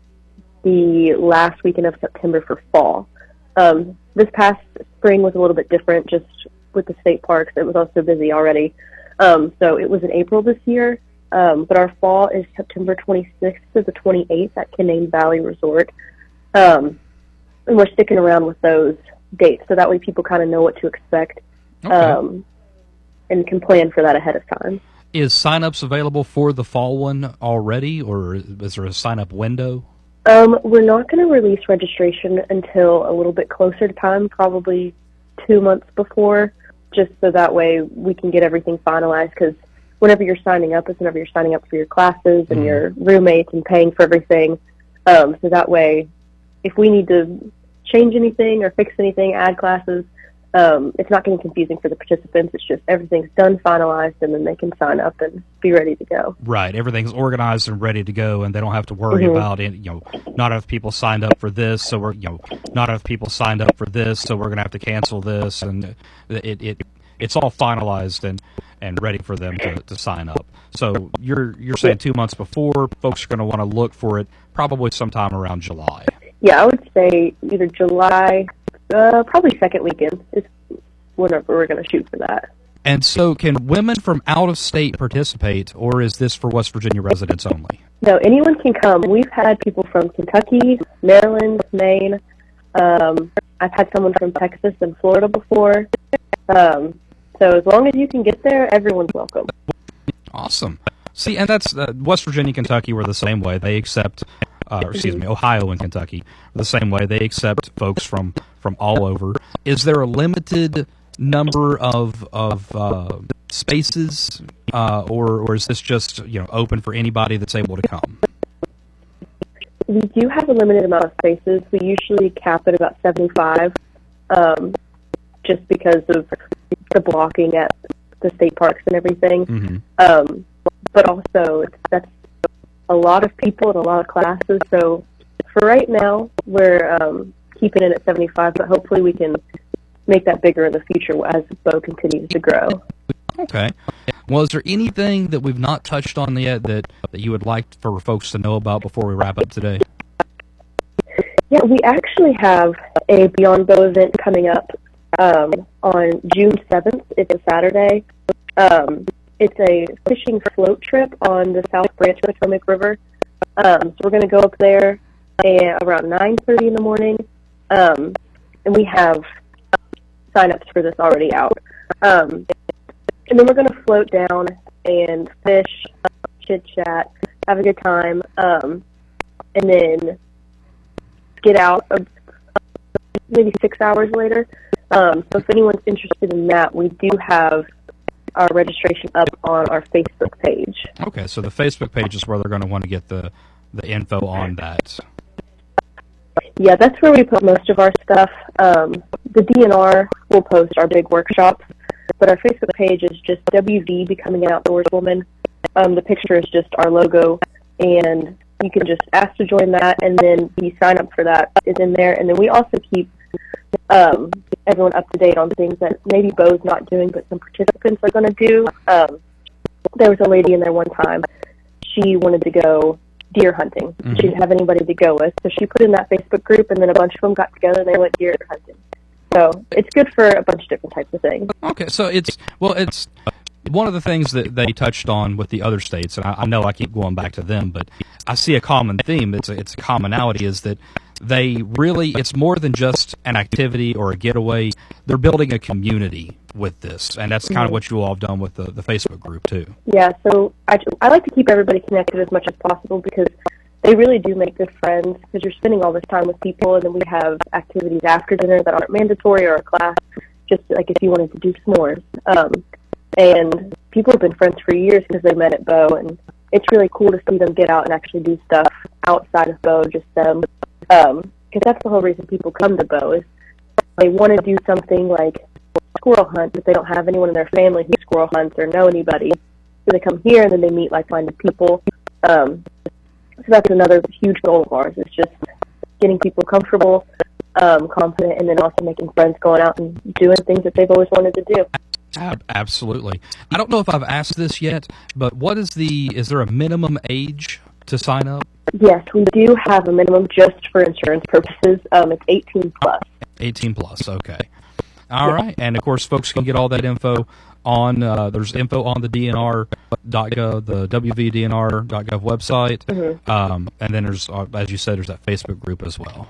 Speaker 5: the last weekend of September for fall. Um, this past spring was a little bit different, just with the state parks. It was also busy already, um, so it was in April this year. Um, but our fall is September twenty-sixth to the twenty-eighth at Canaan Valley Resort. Um, and we're sticking around with those dates, so that way people kind of know what to expect, okay. um, and can plan for that ahead of time.
Speaker 2: Is sign-ups available for the fall one already, or is there a sign-up window?
Speaker 5: Um, we're not going to release registration until a little bit closer to time, probably two months before, just so that way we can get everything finalized, because whenever you're signing up is whenever you're signing up for your classes and mm-hmm. your roommates and paying for everything, um, so that way if we need to change anything or fix anything, add classes, um, it's not getting confusing for the participants. It's just everything's done, finalized, and then they can sign up and be ready to go.
Speaker 2: Right. Everything's organized and ready to go, and they don't have to worry mm-hmm. about it. You know, not enough people signed up for this, so we're you know, not enough people signed up for this, so we're going to have to cancel this, and it it it's all finalized and, and ready for them to, to sign up. So you're you're saying two months before, folks are going to want to look for it probably sometime around July.
Speaker 5: Yeah, I would say either July, uh, probably second weekend is whenever we're going to shoot for that.
Speaker 2: And so can women from out of state participate, or is this for West Virginia residents only?
Speaker 5: No, anyone can come. We've had people from Kentucky, Maryland, Maine. Um, I've had someone from Texas and Florida before. Um, so as long as you can get there, everyone's welcome.
Speaker 2: Awesome. See, and that's uh, West Virginia, Kentucky were the same way. They accept... Uh, or excuse me, Ohio and Kentucky, the same way. They accept folks from, from all over. Is there a limited number of of uh, spaces, uh, or or is this just you know open for anybody that's able to come?
Speaker 5: We do have a limited amount of spaces. We usually cap at about seventy-five, um, just because of the blocking at the state parks and everything. Mm-hmm. Um, but also, it's, that's a lot of people and a lot of classes. So for right now, we're um, keeping it at seventy-five, but hopefully we can make that bigger in the future as Bow continues to grow.
Speaker 2: Okay. Well, is there anything that we've not touched on yet that, that you would like for folks to know about before we wrap up today?
Speaker 5: Yeah, we actually have a Beyond Bow event coming up um, on June seventh. It's a Saturday. Um, it's a fishing float trip on the South Branch Potomac River. Um, so we're going to go up there and around nine thirty in the morning. Um, and we have sign-ups for this already out. Um, and then we're going to float down and fish, chit-chat, have a good time, um, and then get out uh, maybe six hours later. Um, so if anyone's interested in that, we do have our registration up on our Facebook page.
Speaker 2: Okay, so the Facebook page is where they're going to want to get the, the info on that.
Speaker 5: Yeah, that's where we put most of our stuff. Um, the D N R will post our big workshops, but our Facebook page is just W V, Becoming an Outdoors Woman. Um, the picture is just our logo, and you can just ask to join that, and then the sign-up for that is in there. And then we also keep um, everyone up to date on things that maybe Bo's not doing, but some participants are going to do. Um, there was a lady in there one time. She wanted to go deer hunting. Mm-hmm. She didn't have anybody to go with, so she put in that Facebook group, and then a bunch of them got together and they went deer hunting. So it's good for a bunch of different types of things.
Speaker 2: Okay, so it's, well, it's one of the things that they touched on with the other states, and I, I know I keep going back to them, but I see a common theme. It's a, it's a commonality is that they really, it's more than just an activity or a getaway. They're building a community with this, and that's kind mm-hmm. of what you all have done with the, the Facebook group, too.
Speaker 5: Yeah, so I, I like to keep everybody connected as much as possible because they really do make good friends because you're spending all this time with people, and then we have activities after dinner that aren't mandatory or a class, just like if you wanted to do s'mores. Um, and people have been friends for years because they met at Bow, and it's really cool to see them get out and actually do stuff outside of Bow, just them. Because um, that's the whole reason people come to Bow is they want to do something like squirrel hunt, but they don't have anyone in their family who squirrel hunts or know anybody. So they come here and then they meet like-minded people. Um, so that's another huge goal of ours, is just getting people comfortable, um, confident, and then also making friends going out and doing things that they've always wanted to do.
Speaker 2: Absolutely. I don't know if I've asked this yet, but what is the, is there a minimum age to sign up?
Speaker 5: Yes, we do have a minimum just for insurance purposes. Um, it's eighteen plus. eighteen
Speaker 2: plus, okay. All right, and of course, folks can get all that info on, uh, there's info on the D N R dot gov, the W V D N R dot gov website, mm-hmm. um, and then there's, uh, as you said, there's that Facebook group as well.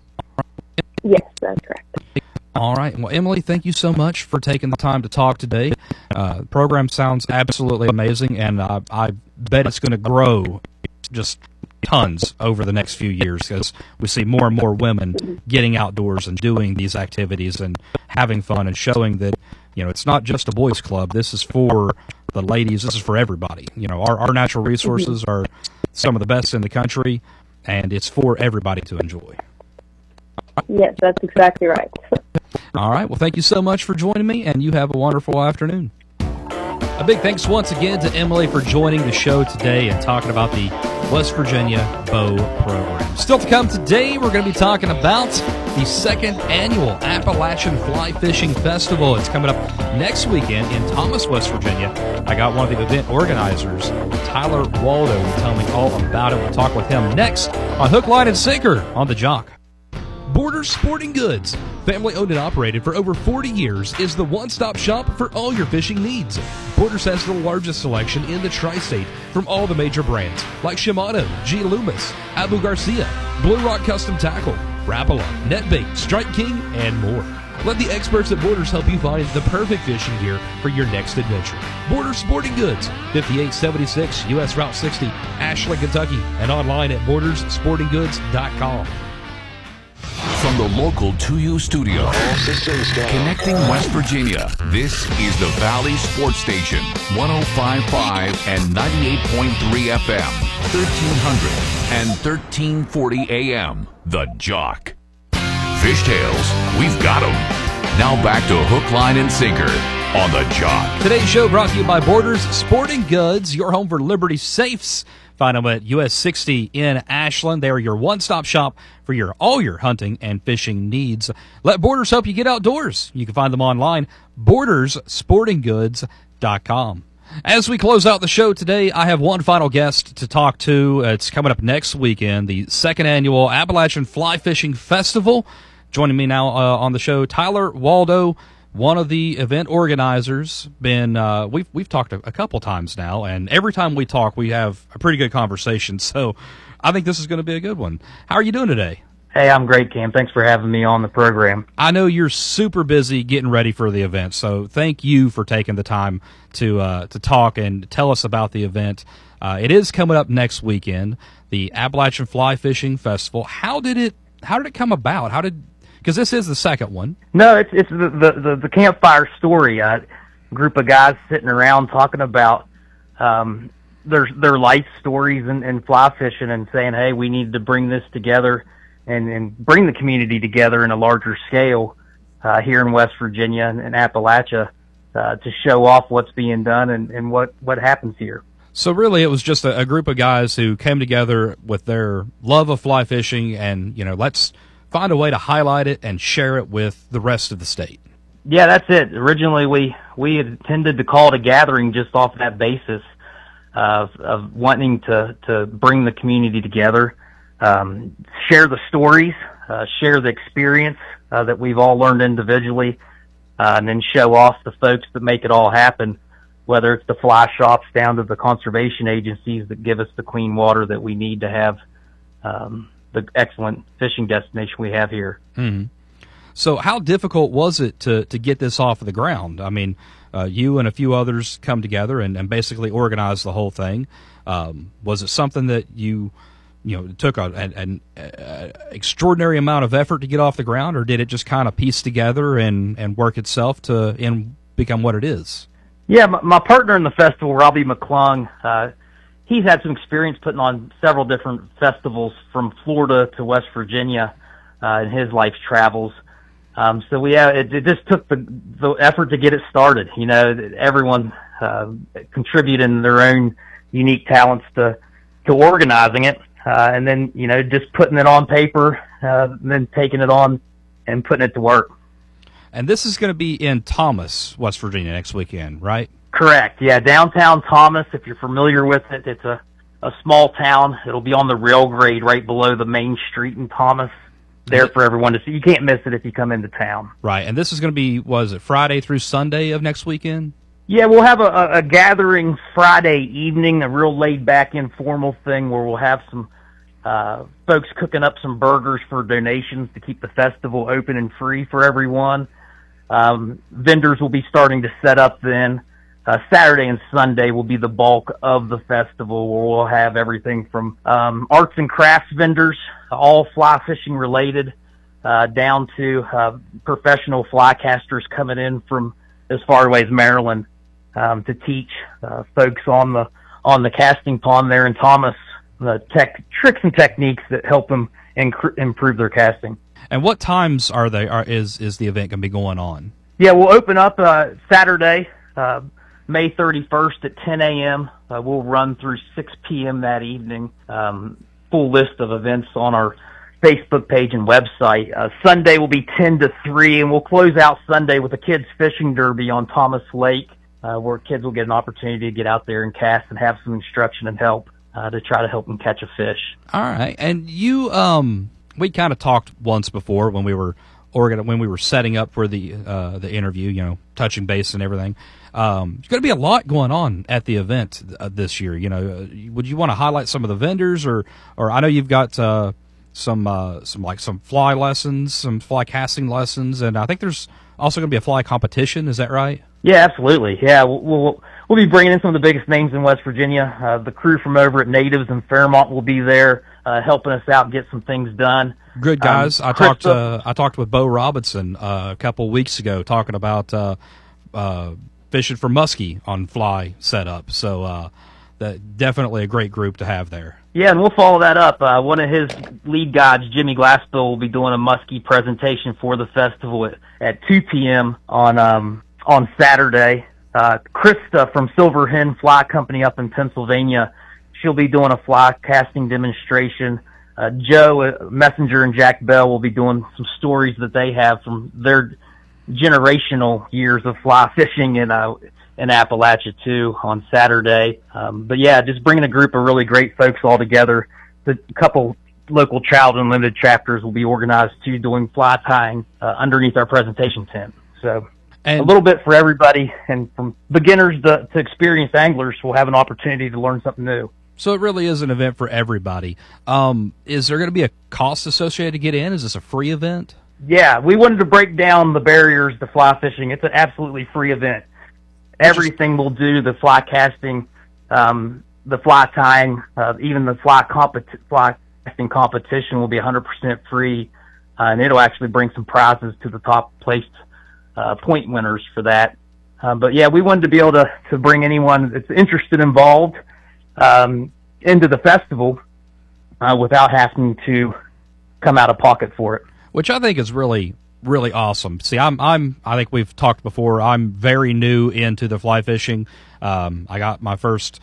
Speaker 5: Yes, that's correct.
Speaker 2: All right. Well, Emily, thank you so much for taking the time to talk today. Uh, the program sounds absolutely amazing, and uh, I bet it's going to grow just tons over the next few years because we see more and more women getting outdoors and doing these activities and having fun and showing that, you know, it's not just a boys' club. This is for the ladies. This is for everybody. You know, our, our natural resources are some of the best in the country, and it's for everybody to enjoy.
Speaker 5: Yes, that's exactly right.
Speaker 2: All right. Well, thank you so much for joining me, and you have a wonderful afternoon. A big thanks once again to Emily for joining the show today and talking about the West Virginia Bow Program. Still to come today, we're going to be talking about the second annual Appalachian Fly Fishing Festival. It's coming up next weekend in Thomas, West Virginia. I got one of the event organizers, Tyler Waldo, to tell me all about it. We'll talk with him next on Hook, Line, and Sinker on The Jock. Borders Sporting Goods, family owned and operated for over forty years, is the one-stop shop for all your fishing needs. Borders has the largest selection in the tri-state from all the major brands like Shimano, G. Loomis, Abu Garcia, Blue Rock Custom Tackle, Rapala, Netbait, Strike King, and more. Let the experts at Borders help you find the perfect fishing gear for your next adventure. Borders Sporting Goods, fifty-eight seventy-six U S Route sixty, Ashland, Kentucky, and online at borders sporting goods dot com.
Speaker 1: From the local two U studio, connecting West Virginia, this is the Valley Sports Station, one oh five point five and ninety-eight point three F M, thirteen hundred and thirteen forty A M. The Jock. Fishtails, we've got them. Now back to Hook, Line, and Sinker on The Jock.
Speaker 2: Today's show brought to you by Borders Sporting Goods, your home for Liberty Safes. Find them at U S sixty in Ashland. They are your one-stop shop for your all your hunting and fishing needs. Let Borders help you get outdoors. You can find them online, borders sporting goods dot com. As we close out the show today, I have one final guest to talk to. It's coming up next weekend, the second annual Appalachian Fly Fishing Festival. Joining me now uh, on the show, Tyler Waldo, one of the event organizers. Been uh, we've we've talked a, a couple times now, and every time we talk, we have a pretty good conversation. So I think this is going to be a good one. How are you doing today?
Speaker 6: Hey, I'm great, Cam. Thanks for having me on the program.
Speaker 2: I know you're super busy getting ready for the event, so thank you for taking the time to uh, to talk and tell us about the event. Uh, it is coming up next weekend, the Appalachian Fly Fishing Festival. How did it How did it come about? How did because this is the second one.
Speaker 6: No, it's it's the the, the, the campfire story. A group of guys sitting around talking about um, their their life stories in, in fly fishing and saying, hey, we need to bring this together. And, and bring the community together in a larger scale uh, here in West Virginia and, and Appalachia uh, to show off what's being done and, and what, what happens here.
Speaker 2: So really it was just a, a group of guys who came together with their love of fly fishing and, you know, let's find a way to highlight it and share it with the rest of the state.
Speaker 6: Yeah, that's it. Originally we, we had intended to call it a gathering just off that basis of, of wanting to, to bring the community together. Um, share the stories, uh, share the experience uh, that we've all learned individually, uh, and then show off the folks that make it all happen, whether it's the fly shops down to the conservation agencies that give us the clean water that we need to have um, the excellent fishing destination we have here.
Speaker 2: Mm-hmm. So how difficult was it to, to get this off of the ground? I mean, uh, you and a few others come together and, and basically organize the whole thing. Um, was it something that you... you know, it took a, an, an uh, extraordinary amount of effort to get off the ground, or did it just kind of piece together and, and work itself to and become what it is?
Speaker 6: Yeah, my, my partner in the festival, Robbie McClung, uh, he's had some experience putting on several different festivals from Florida to West Virginia uh, in his life's travels. Um, so we have, it, it just took the, the effort to get it started. You know, everyone uh, contributing their own unique talents to to organizing it. Uh, and then, you know, just putting it on paper, uh, and then taking it on and putting it to work.
Speaker 2: And this is going to be in Thomas, West Virginia next weekend, right?
Speaker 6: Correct. Yeah, downtown Thomas, if you're familiar with it, it's a, a small town. It'll be on the rail grade right below the main street in Thomas, there for everyone to see. You can't miss it if you come into town.
Speaker 2: Right. And this is going to be, was it Friday through Sunday of next weekend?
Speaker 6: Yeah, we'll have a, a, a gathering Friday evening, a real laid-back, informal thing where we'll have some Uh, folks cooking up some burgers for donations to keep the festival open and free for everyone. Um, vendors will be starting to set up then. Uh, Saturday and Sunday will be the bulk of the festival, where we'll have everything from um, arts and crafts vendors, all fly fishing related, uh, down to uh, professional fly casters coming in from as far away as Maryland um, to teach uh, folks on the on the casting pond there in Thomas the tech tricks and techniques that help them inc- improve their casting.
Speaker 2: And what times are they? Are is is the event going to be going on?
Speaker 6: Yeah, we'll open up uh, Saturday, uh, May thirty-first at ten a.m. Uh, we'll run through six p.m. that evening. Um, full list of events on our Facebook page and website. Uh, Sunday will be ten to three, and we'll close out Sunday with a kids fishing derby on Thomas Lake, uh, where kids will get an opportunity to get out there and cast and have some instruction and help. Uh, to try to help them catch a fish.
Speaker 2: All right, and you, um, we kind of talked once before when we were organ- when we were setting up for the uh, the interview, you know, touching base and everything. Um, there's going to be a lot going on at the event uh, this year. You know, uh, would you want to highlight some of the vendors, or or I know you've got uh, some uh, some like some fly lessons, some fly casting lessons, and I think there's also going to be a fly competition. Is that right?
Speaker 6: Yeah, absolutely. Yeah, we'll, we'll we'll be bringing in some of the biggest names in West Virginia. Uh, the crew from over at Natives in Fairmont will be there, uh, helping us out and get some things done.
Speaker 2: Good guys.
Speaker 6: Um,
Speaker 2: I talked. Uh, I talked with Bo Robinson uh, a couple weeks ago, talking about uh, uh, fishing for muskie on fly setup. So uh, that definitely a great group to have there.
Speaker 6: Yeah, and we'll follow that up. Uh, one of his lead guides, Jimmy Glassbill, will be doing a muskie presentation for the festival at, at two p.m. on um, on Saturday. Uh, Krista from Silver Hen Fly Company up in Pennsylvania, she'll be doing a fly casting demonstration. Uh, Joe uh, Messenger and Jack Bell will be doing some stories that they have from their generational years of fly fishing, and uh, in Appalachia too on Saturday. Um, but yeah, just bringing a group of really great folks all together. The couple local Trout Unlimited chapters will be organized too, doing fly tying uh, underneath our presentation tent. So
Speaker 2: and,
Speaker 6: a little bit for everybody, and from beginners to, to experienced anglers will have an opportunity to learn something new.
Speaker 2: So it really is an event for everybody. Um, is there going to be a cost associated to get in? Is this a free event?
Speaker 6: Yeah, we wanted to break down the barriers to fly fishing. It's an absolutely free event. Everything we'll do, the fly casting, um, the fly tying, uh, even the fly, competi- fly casting competition will be one hundred percent free, uh, and it'll actually bring some prizes to the top placed uh, point winners for that. Uh, but yeah, we wanted to be able to, to bring anyone that's interested involved um, into the festival uh, without having to come out of pocket for it.
Speaker 2: Which I think is really, really awesome. See, I'm, I'm, I think we've talked before. I'm very new into the fly fishing. Um, I got my first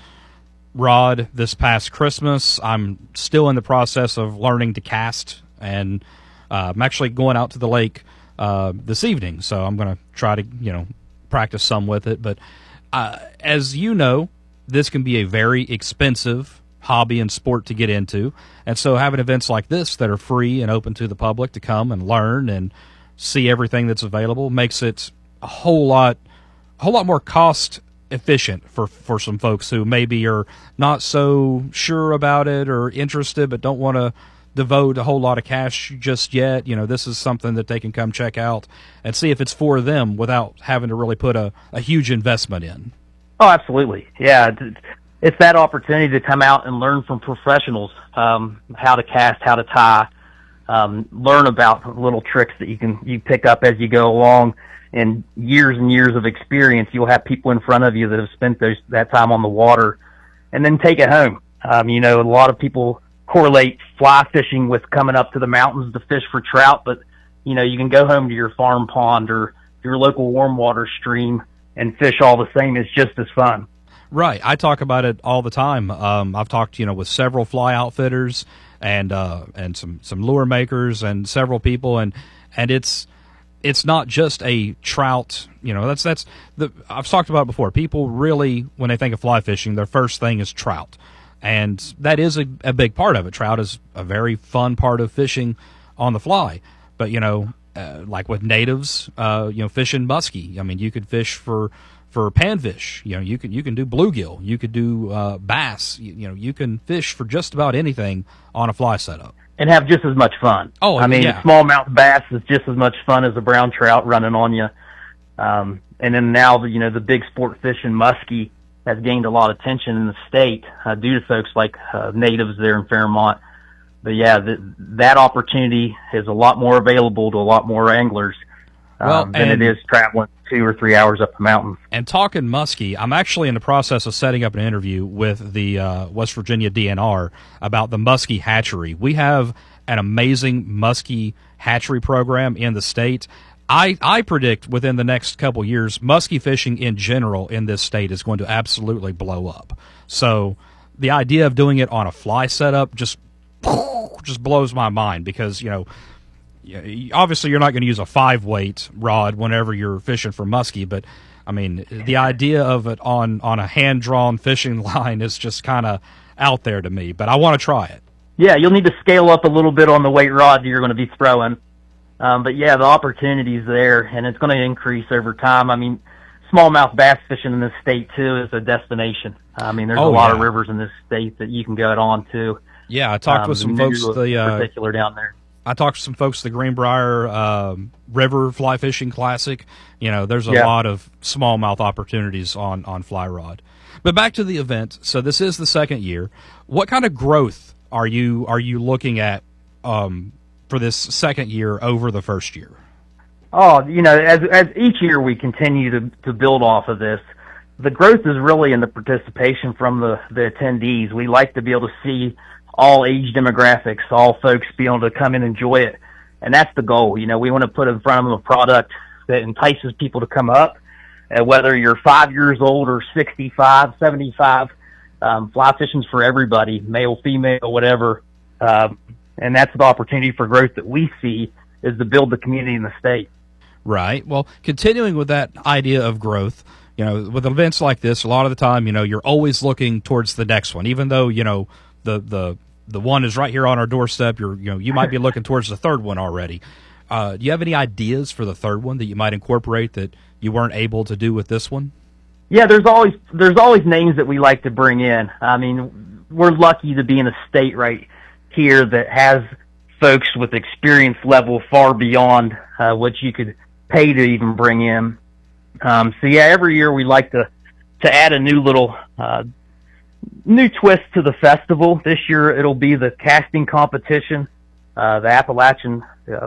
Speaker 2: rod this past Christmas. I'm still in the process of learning to cast, and uh, I'm actually going out to the lake uh, this evening. So I'm going to try to, you know, practice some with it. But uh, as you know, this can be a very expensive hobby and sport to get into, and so having events like this that are free and open to the public to come and learn and see everything that's available makes it a whole lot a whole lot more cost efficient for for some folks who maybe are not so sure about it or interested but don't want to devote a whole lot of cash just yet. You know, this is something that they can come check out and see if it's for them without having to really put a, a huge investment in.
Speaker 6: Oh, absolutely. Yeah. It's that opportunity to come out and learn from professionals, um, how to cast, how to tie, um, learn about little tricks that you can, you pick up as you go along, and years and years of experience. You'll have people in front of you that have spent those, that time on the water, and then take it home. Um, you know, a lot of people correlate fly fishing with coming up to the mountains to fish for trout, but you know, you can go home to your farm pond or your local warm water stream and fish all the same. It's just as fun.
Speaker 2: Right. I talk about it all the time. Um, I've talked, you know, with several fly outfitters and uh, and some, some lure makers and several people, and and it's it's not just a trout. You know, that's that's the I've talked about it before. People really, when they think of fly fishing, their first thing is trout, and that is a, a big part of it. Trout is a very fun part of fishing on the fly. But you know, uh, like with natives, uh, you know, fishing muskie. I mean, you could fish for. For panfish, you know, you can you can do bluegill, you could do uh, bass, you, you know, you can fish for just about anything on a fly setup
Speaker 6: and have just as much fun.
Speaker 2: Oh,
Speaker 6: I mean,
Speaker 2: yeah.
Speaker 6: smallmouth bass is just as much fun as a brown trout running on you. Um, and then now, you know, the big sport fishing muskie has gained a lot of attention in the state uh, due to folks like uh, natives there in Fairmont. But yeah, the, that opportunity is a lot more available to a lot more anglers um,
Speaker 2: well,
Speaker 6: than it is traveling two or three hours up the mountain.
Speaker 2: And talking muskie, I'm actually in the process of setting up an interview with the uh, West Virginia D N R about the muskie hatchery. We have an amazing muskie hatchery program in the state. I, I predict within the next couple years, muskie fishing in general in this state is going to absolutely blow up. So the idea of doing it on a fly setup just just blows my mind because, you know, obviously you're not going to use a five weight rod whenever you're fishing for muskie, but I mean, the idea of it on, on a hand drawn fishing line is just kind of out there to me, but I want to try it.
Speaker 6: Yeah. You'll need to scale up a little bit on the weight rod you're going to be throwing. Um, but yeah, the opportunity's there and it's going to increase over time. I mean, smallmouth bass fishing in this state too is a destination. I mean, there's
Speaker 2: oh,
Speaker 6: a lot
Speaker 2: yeah.
Speaker 6: of rivers in this state that you can go on to.
Speaker 2: Yeah. I talked
Speaker 6: um,
Speaker 2: with some folks, the, uh,
Speaker 6: particular down there.
Speaker 2: I talked to some folks at the Greenbrier um, River Fly Fishing Classic. You know, there's a
Speaker 6: yeah.
Speaker 2: lot of smallmouth opportunities on, on fly rod. But back to the event. So this is the second year. What kind of growth are you are you looking at um, for this second year over the first year?
Speaker 6: Oh, you know, as as each year we continue to to build off of this, the growth is really in the participation from the the attendees. We like to be able to see all age demographics, all folks be able to come and enjoy it. And that's the goal. You know, we want to put in front of them a product that entices people to come up, uh, whether you're five years old or sixty-five, seventy-five, um, fly fishing's for everybody, male, female, whatever. Um, and that's the opportunity for growth that we see is to build the community in the state.
Speaker 2: Right. Well, continuing with that idea of growth, you know, with events like this, a lot of the time, you know, you're always looking towards the next one, even though, you know, the, the, the one is right here on our doorstep. You're, you know, you might be looking towards the third one already. Uh, do you have any ideas for the third one that you might incorporate that you weren't able to do with this one?
Speaker 6: Yeah, there's always there's always names that we like to bring in. I mean, we're lucky to be in a state right here that has folks with experience level far beyond uh, what you could pay to even bring in. Um, so yeah, every year we like to to add a new little uh, new twist to the festival. This year it'll be the casting competition, uh, the Appalachian uh,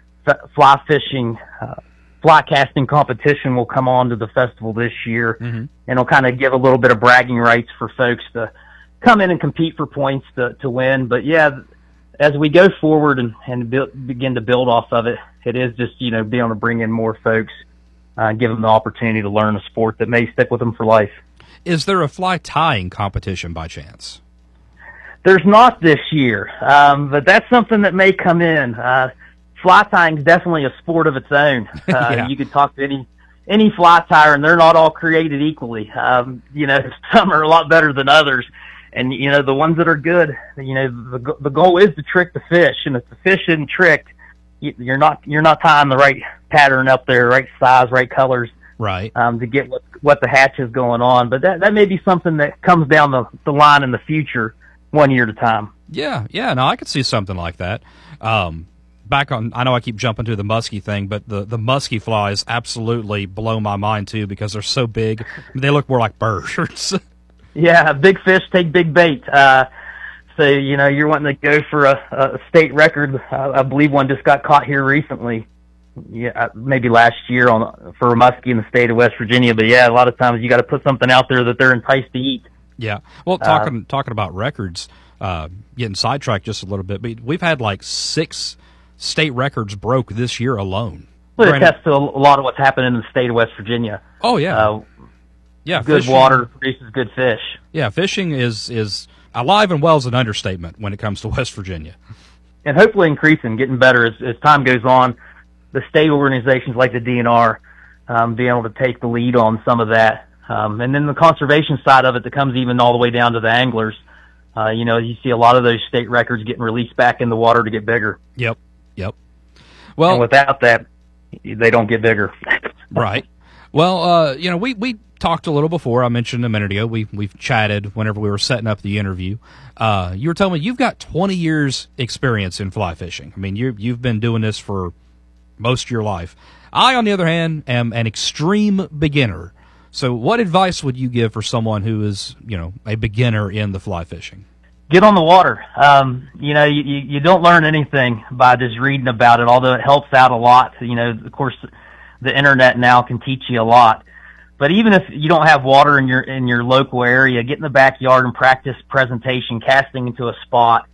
Speaker 6: fly fishing. Uh, Fly casting competition will come on to the festival this year, mm-hmm. and it'll kind of give a little bit of bragging rights for folks to come in and compete for points to, to win. But yeah, as we go forward and, and build, begin to build off of it, it is just, you know, being able to bring in more folks, uh, give them the opportunity to learn a sport that may stick with them for life.
Speaker 2: Is there a fly tying competition by chance?
Speaker 6: There's not this year, um, but that's something that may come in. Uh, Fly tying is definitely a sport of its own. Uh, yeah. You could talk to any any fly tyer, and they're not all created equally. Um, you know, some are a lot better than others, and you know the ones that are good. You know, the the goal is to trick the fish, and if the fish isn't tricked, you, you're not you're not tying the right pattern up there, right size, right colors,
Speaker 2: right,
Speaker 6: um, to get what what the hatch is going on. But that that may be something that comes down the the line in the future, one year at a time.
Speaker 2: Yeah, yeah. No, I could see something like that. Um, Back on, I know I keep jumping to the musky thing, but the, the musky flies absolutely blow my mind too because they're so big. They look more like birds.
Speaker 6: Yeah, big fish take big bait. Uh, so, you know, you're wanting to go for a, a state record. Uh, I believe one just got caught here recently. Yeah, maybe last year on for a muskie in the state of West Virginia. But yeah, a lot of times you got to put something out there that they're enticed to eat.
Speaker 2: Yeah. Well, talking uh, talking about records, uh, getting sidetracked just a little bit, but we've had like six state records broke this year alone.
Speaker 6: Well, it attests to a lot of what's happening in the state of West Virginia.
Speaker 2: Oh yeah, uh, yeah.
Speaker 6: Good
Speaker 2: fishing,
Speaker 6: water produces good fish.
Speaker 2: Yeah, fishing is is alive and well is an understatement when it comes to West Virginia,
Speaker 6: and hopefully increasing, getting better as, as time goes on. The state organizations like the D N R um, being able to take the lead on some of that, um, and then the conservation side of it that comes even all the way down to the anglers. Uh, you know, you see a lot of those state records getting released back in the water to get bigger.
Speaker 2: Yep. Yep. Well,
Speaker 6: and without that, they don't get bigger.
Speaker 2: Right. Well, uh, you know, we, we talked a little before. I mentioned a minute ago. We we've chatted whenever we were setting up the interview. Uh, you were telling me you've got twenty years experience in fly fishing. I mean, you you've been doing this for most of your life. I, on the other hand, am an extreme beginner. So, what advice would you give for someone who is, you know, a beginner in the fly fishing?
Speaker 6: Get on the water. Um, you know, you, you don't learn anything by just reading about it, although it helps out a lot. You know, of course, the internet now can teach you a lot. But even if you don't have water in your in your local area, get in the backyard and practice presentation, casting into a spot.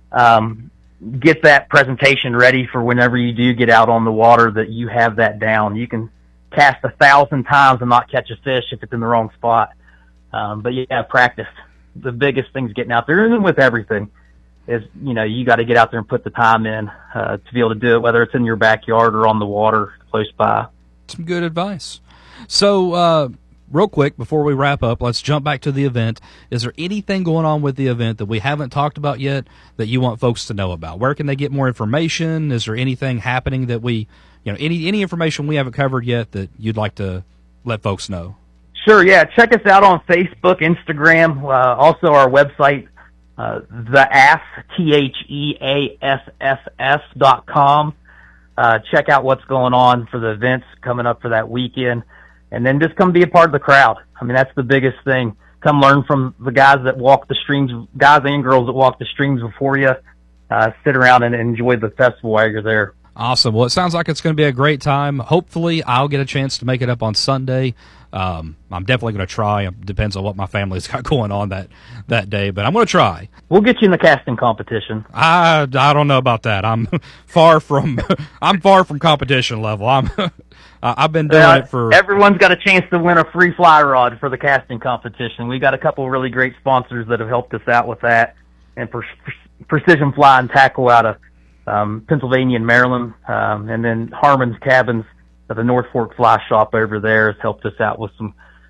Speaker 6: Um, get that presentation ready for whenever you do get out on the water that you have that down. You can cast a thousand times and not catch a fish if it's in the wrong spot. Um, but yeah, practice. The biggest thing's getting out there, and with everything, is, you know, you got to get out there and put the time in uh, to be able to do it, whether it's in your backyard or on the water close by.
Speaker 2: Some good advice. So, uh, real quick, before we wrap up, let's jump back to the event. Is there anything going on with the event that we haven't talked about yet that you want folks to know about? Where can they get more information? Is there anything happening that we, you know, any any information we haven't covered yet that you'd like to let folks know?
Speaker 6: Sure, yeah. Check us out on Facebook, Instagram, uh, also our website, uh, the Ass, T H E A S S S dot com. Uh, check out what's going on for the events coming up for that weekend, and then just come be a part of the crowd. I mean, that's the biggest thing. Come learn from the guys that walk the streams, guys and girls that walk the streams before you. Uh, sit around and enjoy the festival while you're there.
Speaker 2: Awesome. Well, it sounds like it's going to be a great time. Hopefully, I'll get a chance to make it up on Sunday. Um, I'm definitely going to try. It depends on what my family's got going on that, that day, but I'm going to try.
Speaker 6: We'll get you in the casting competition.
Speaker 2: I, I don't know about that. I'm far from I'm far from competition level. I'm I've been doing uh, it for.
Speaker 6: Everyone's got a chance to win a free fly rod for the casting competition. We got a couple of really great sponsors that have helped us out with that, and per, Precision Fly and Tackle out of um, Pennsylvania and Maryland, um, and then Harmon's Cabins. The North Fork Fly Shop over there has helped us out with some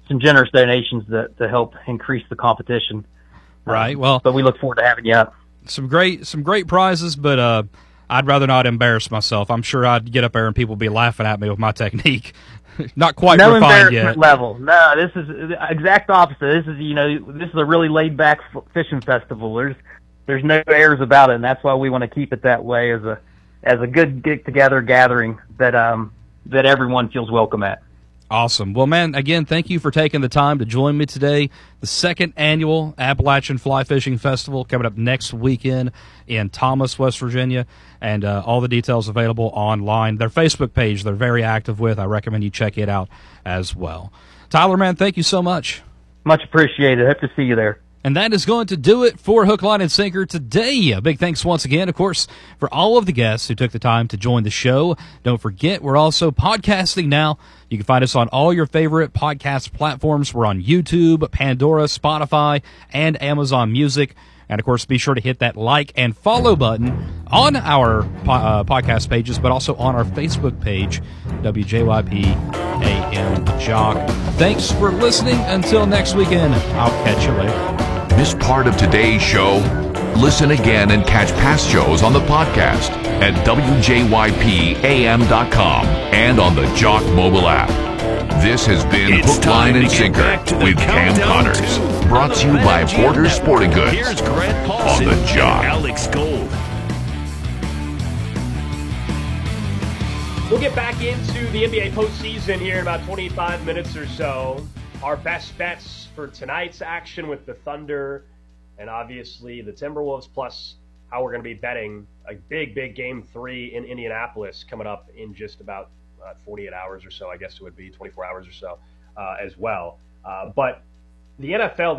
Speaker 6: some generous donations to, to help increase the competition.
Speaker 2: Right.
Speaker 6: Um,
Speaker 2: well,
Speaker 6: but we look forward to having you up.
Speaker 2: Some great, some great prizes, but uh, I'd rather not embarrass myself. I'm sure I'd get up there and people would be laughing at me with my technique. Not quite
Speaker 6: no
Speaker 2: refined
Speaker 6: embarrassment
Speaker 2: yet.
Speaker 6: level. No, this is the exact opposite. This is, you know, this is a really laid back fishing festival. There's there's no airs about it, and that's why we want to keep it that way, as a as a good get together gathering that um that everyone feels welcome at.
Speaker 2: Awesome. Well, man, again, thank you for taking the time to join me today. The second annual Appalachian Fly Fishing Festival coming up next weekend in Thomas, West Virginia, and uh, all the details available online. Their Facebook page they're very active with. I recommend you check it out as well. Tyler, man, thank you so much.
Speaker 6: Much appreciated. Hope to see you there.
Speaker 2: And that is going to do it for Hook, Line, and Sinker today. A big thanks once again, of course, for all of the guests who took the time to join the show. Don't forget, we're also podcasting now. You can find us on all your favorite podcast platforms. We're on YouTube, Pandora, Spotify, and Amazon Music. And, of course, be sure to hit that like and follow button on our po- uh, podcast pages, but also on our Facebook page, W J Y P A M Jock. Thanks for listening. Until next weekend, I'll catch you later.
Speaker 1: Missed part of today's show? Listen again and catch past shows on the podcast at W J Y P A M dot com and on the Jock mobile app. This has been
Speaker 7: It's
Speaker 1: Hook, Line,
Speaker 7: time
Speaker 1: and
Speaker 7: to get
Speaker 1: Sinker
Speaker 7: back to the
Speaker 1: with Cam
Speaker 7: Countdown
Speaker 1: Connors.
Speaker 7: to
Speaker 1: Brought to you
Speaker 7: the
Speaker 1: by
Speaker 7: BetMGM
Speaker 1: Borders
Speaker 7: Network.
Speaker 1: Sporting Goods
Speaker 7: Here's Grant
Speaker 1: on
Speaker 7: Paulson
Speaker 1: the Jock.
Speaker 7: and Alex Gold.
Speaker 8: We'll get back into the N B A postseason here in about twenty-five minutes or so. Our best bets for tonight's action with the Thunder and obviously the Timberwolves, plus how we're going to be betting a big, big game three in Indianapolis coming up in just about uh, forty-eight hours or so. I guess it would be twenty-four hours or so uh, as well. Uh, but the N F L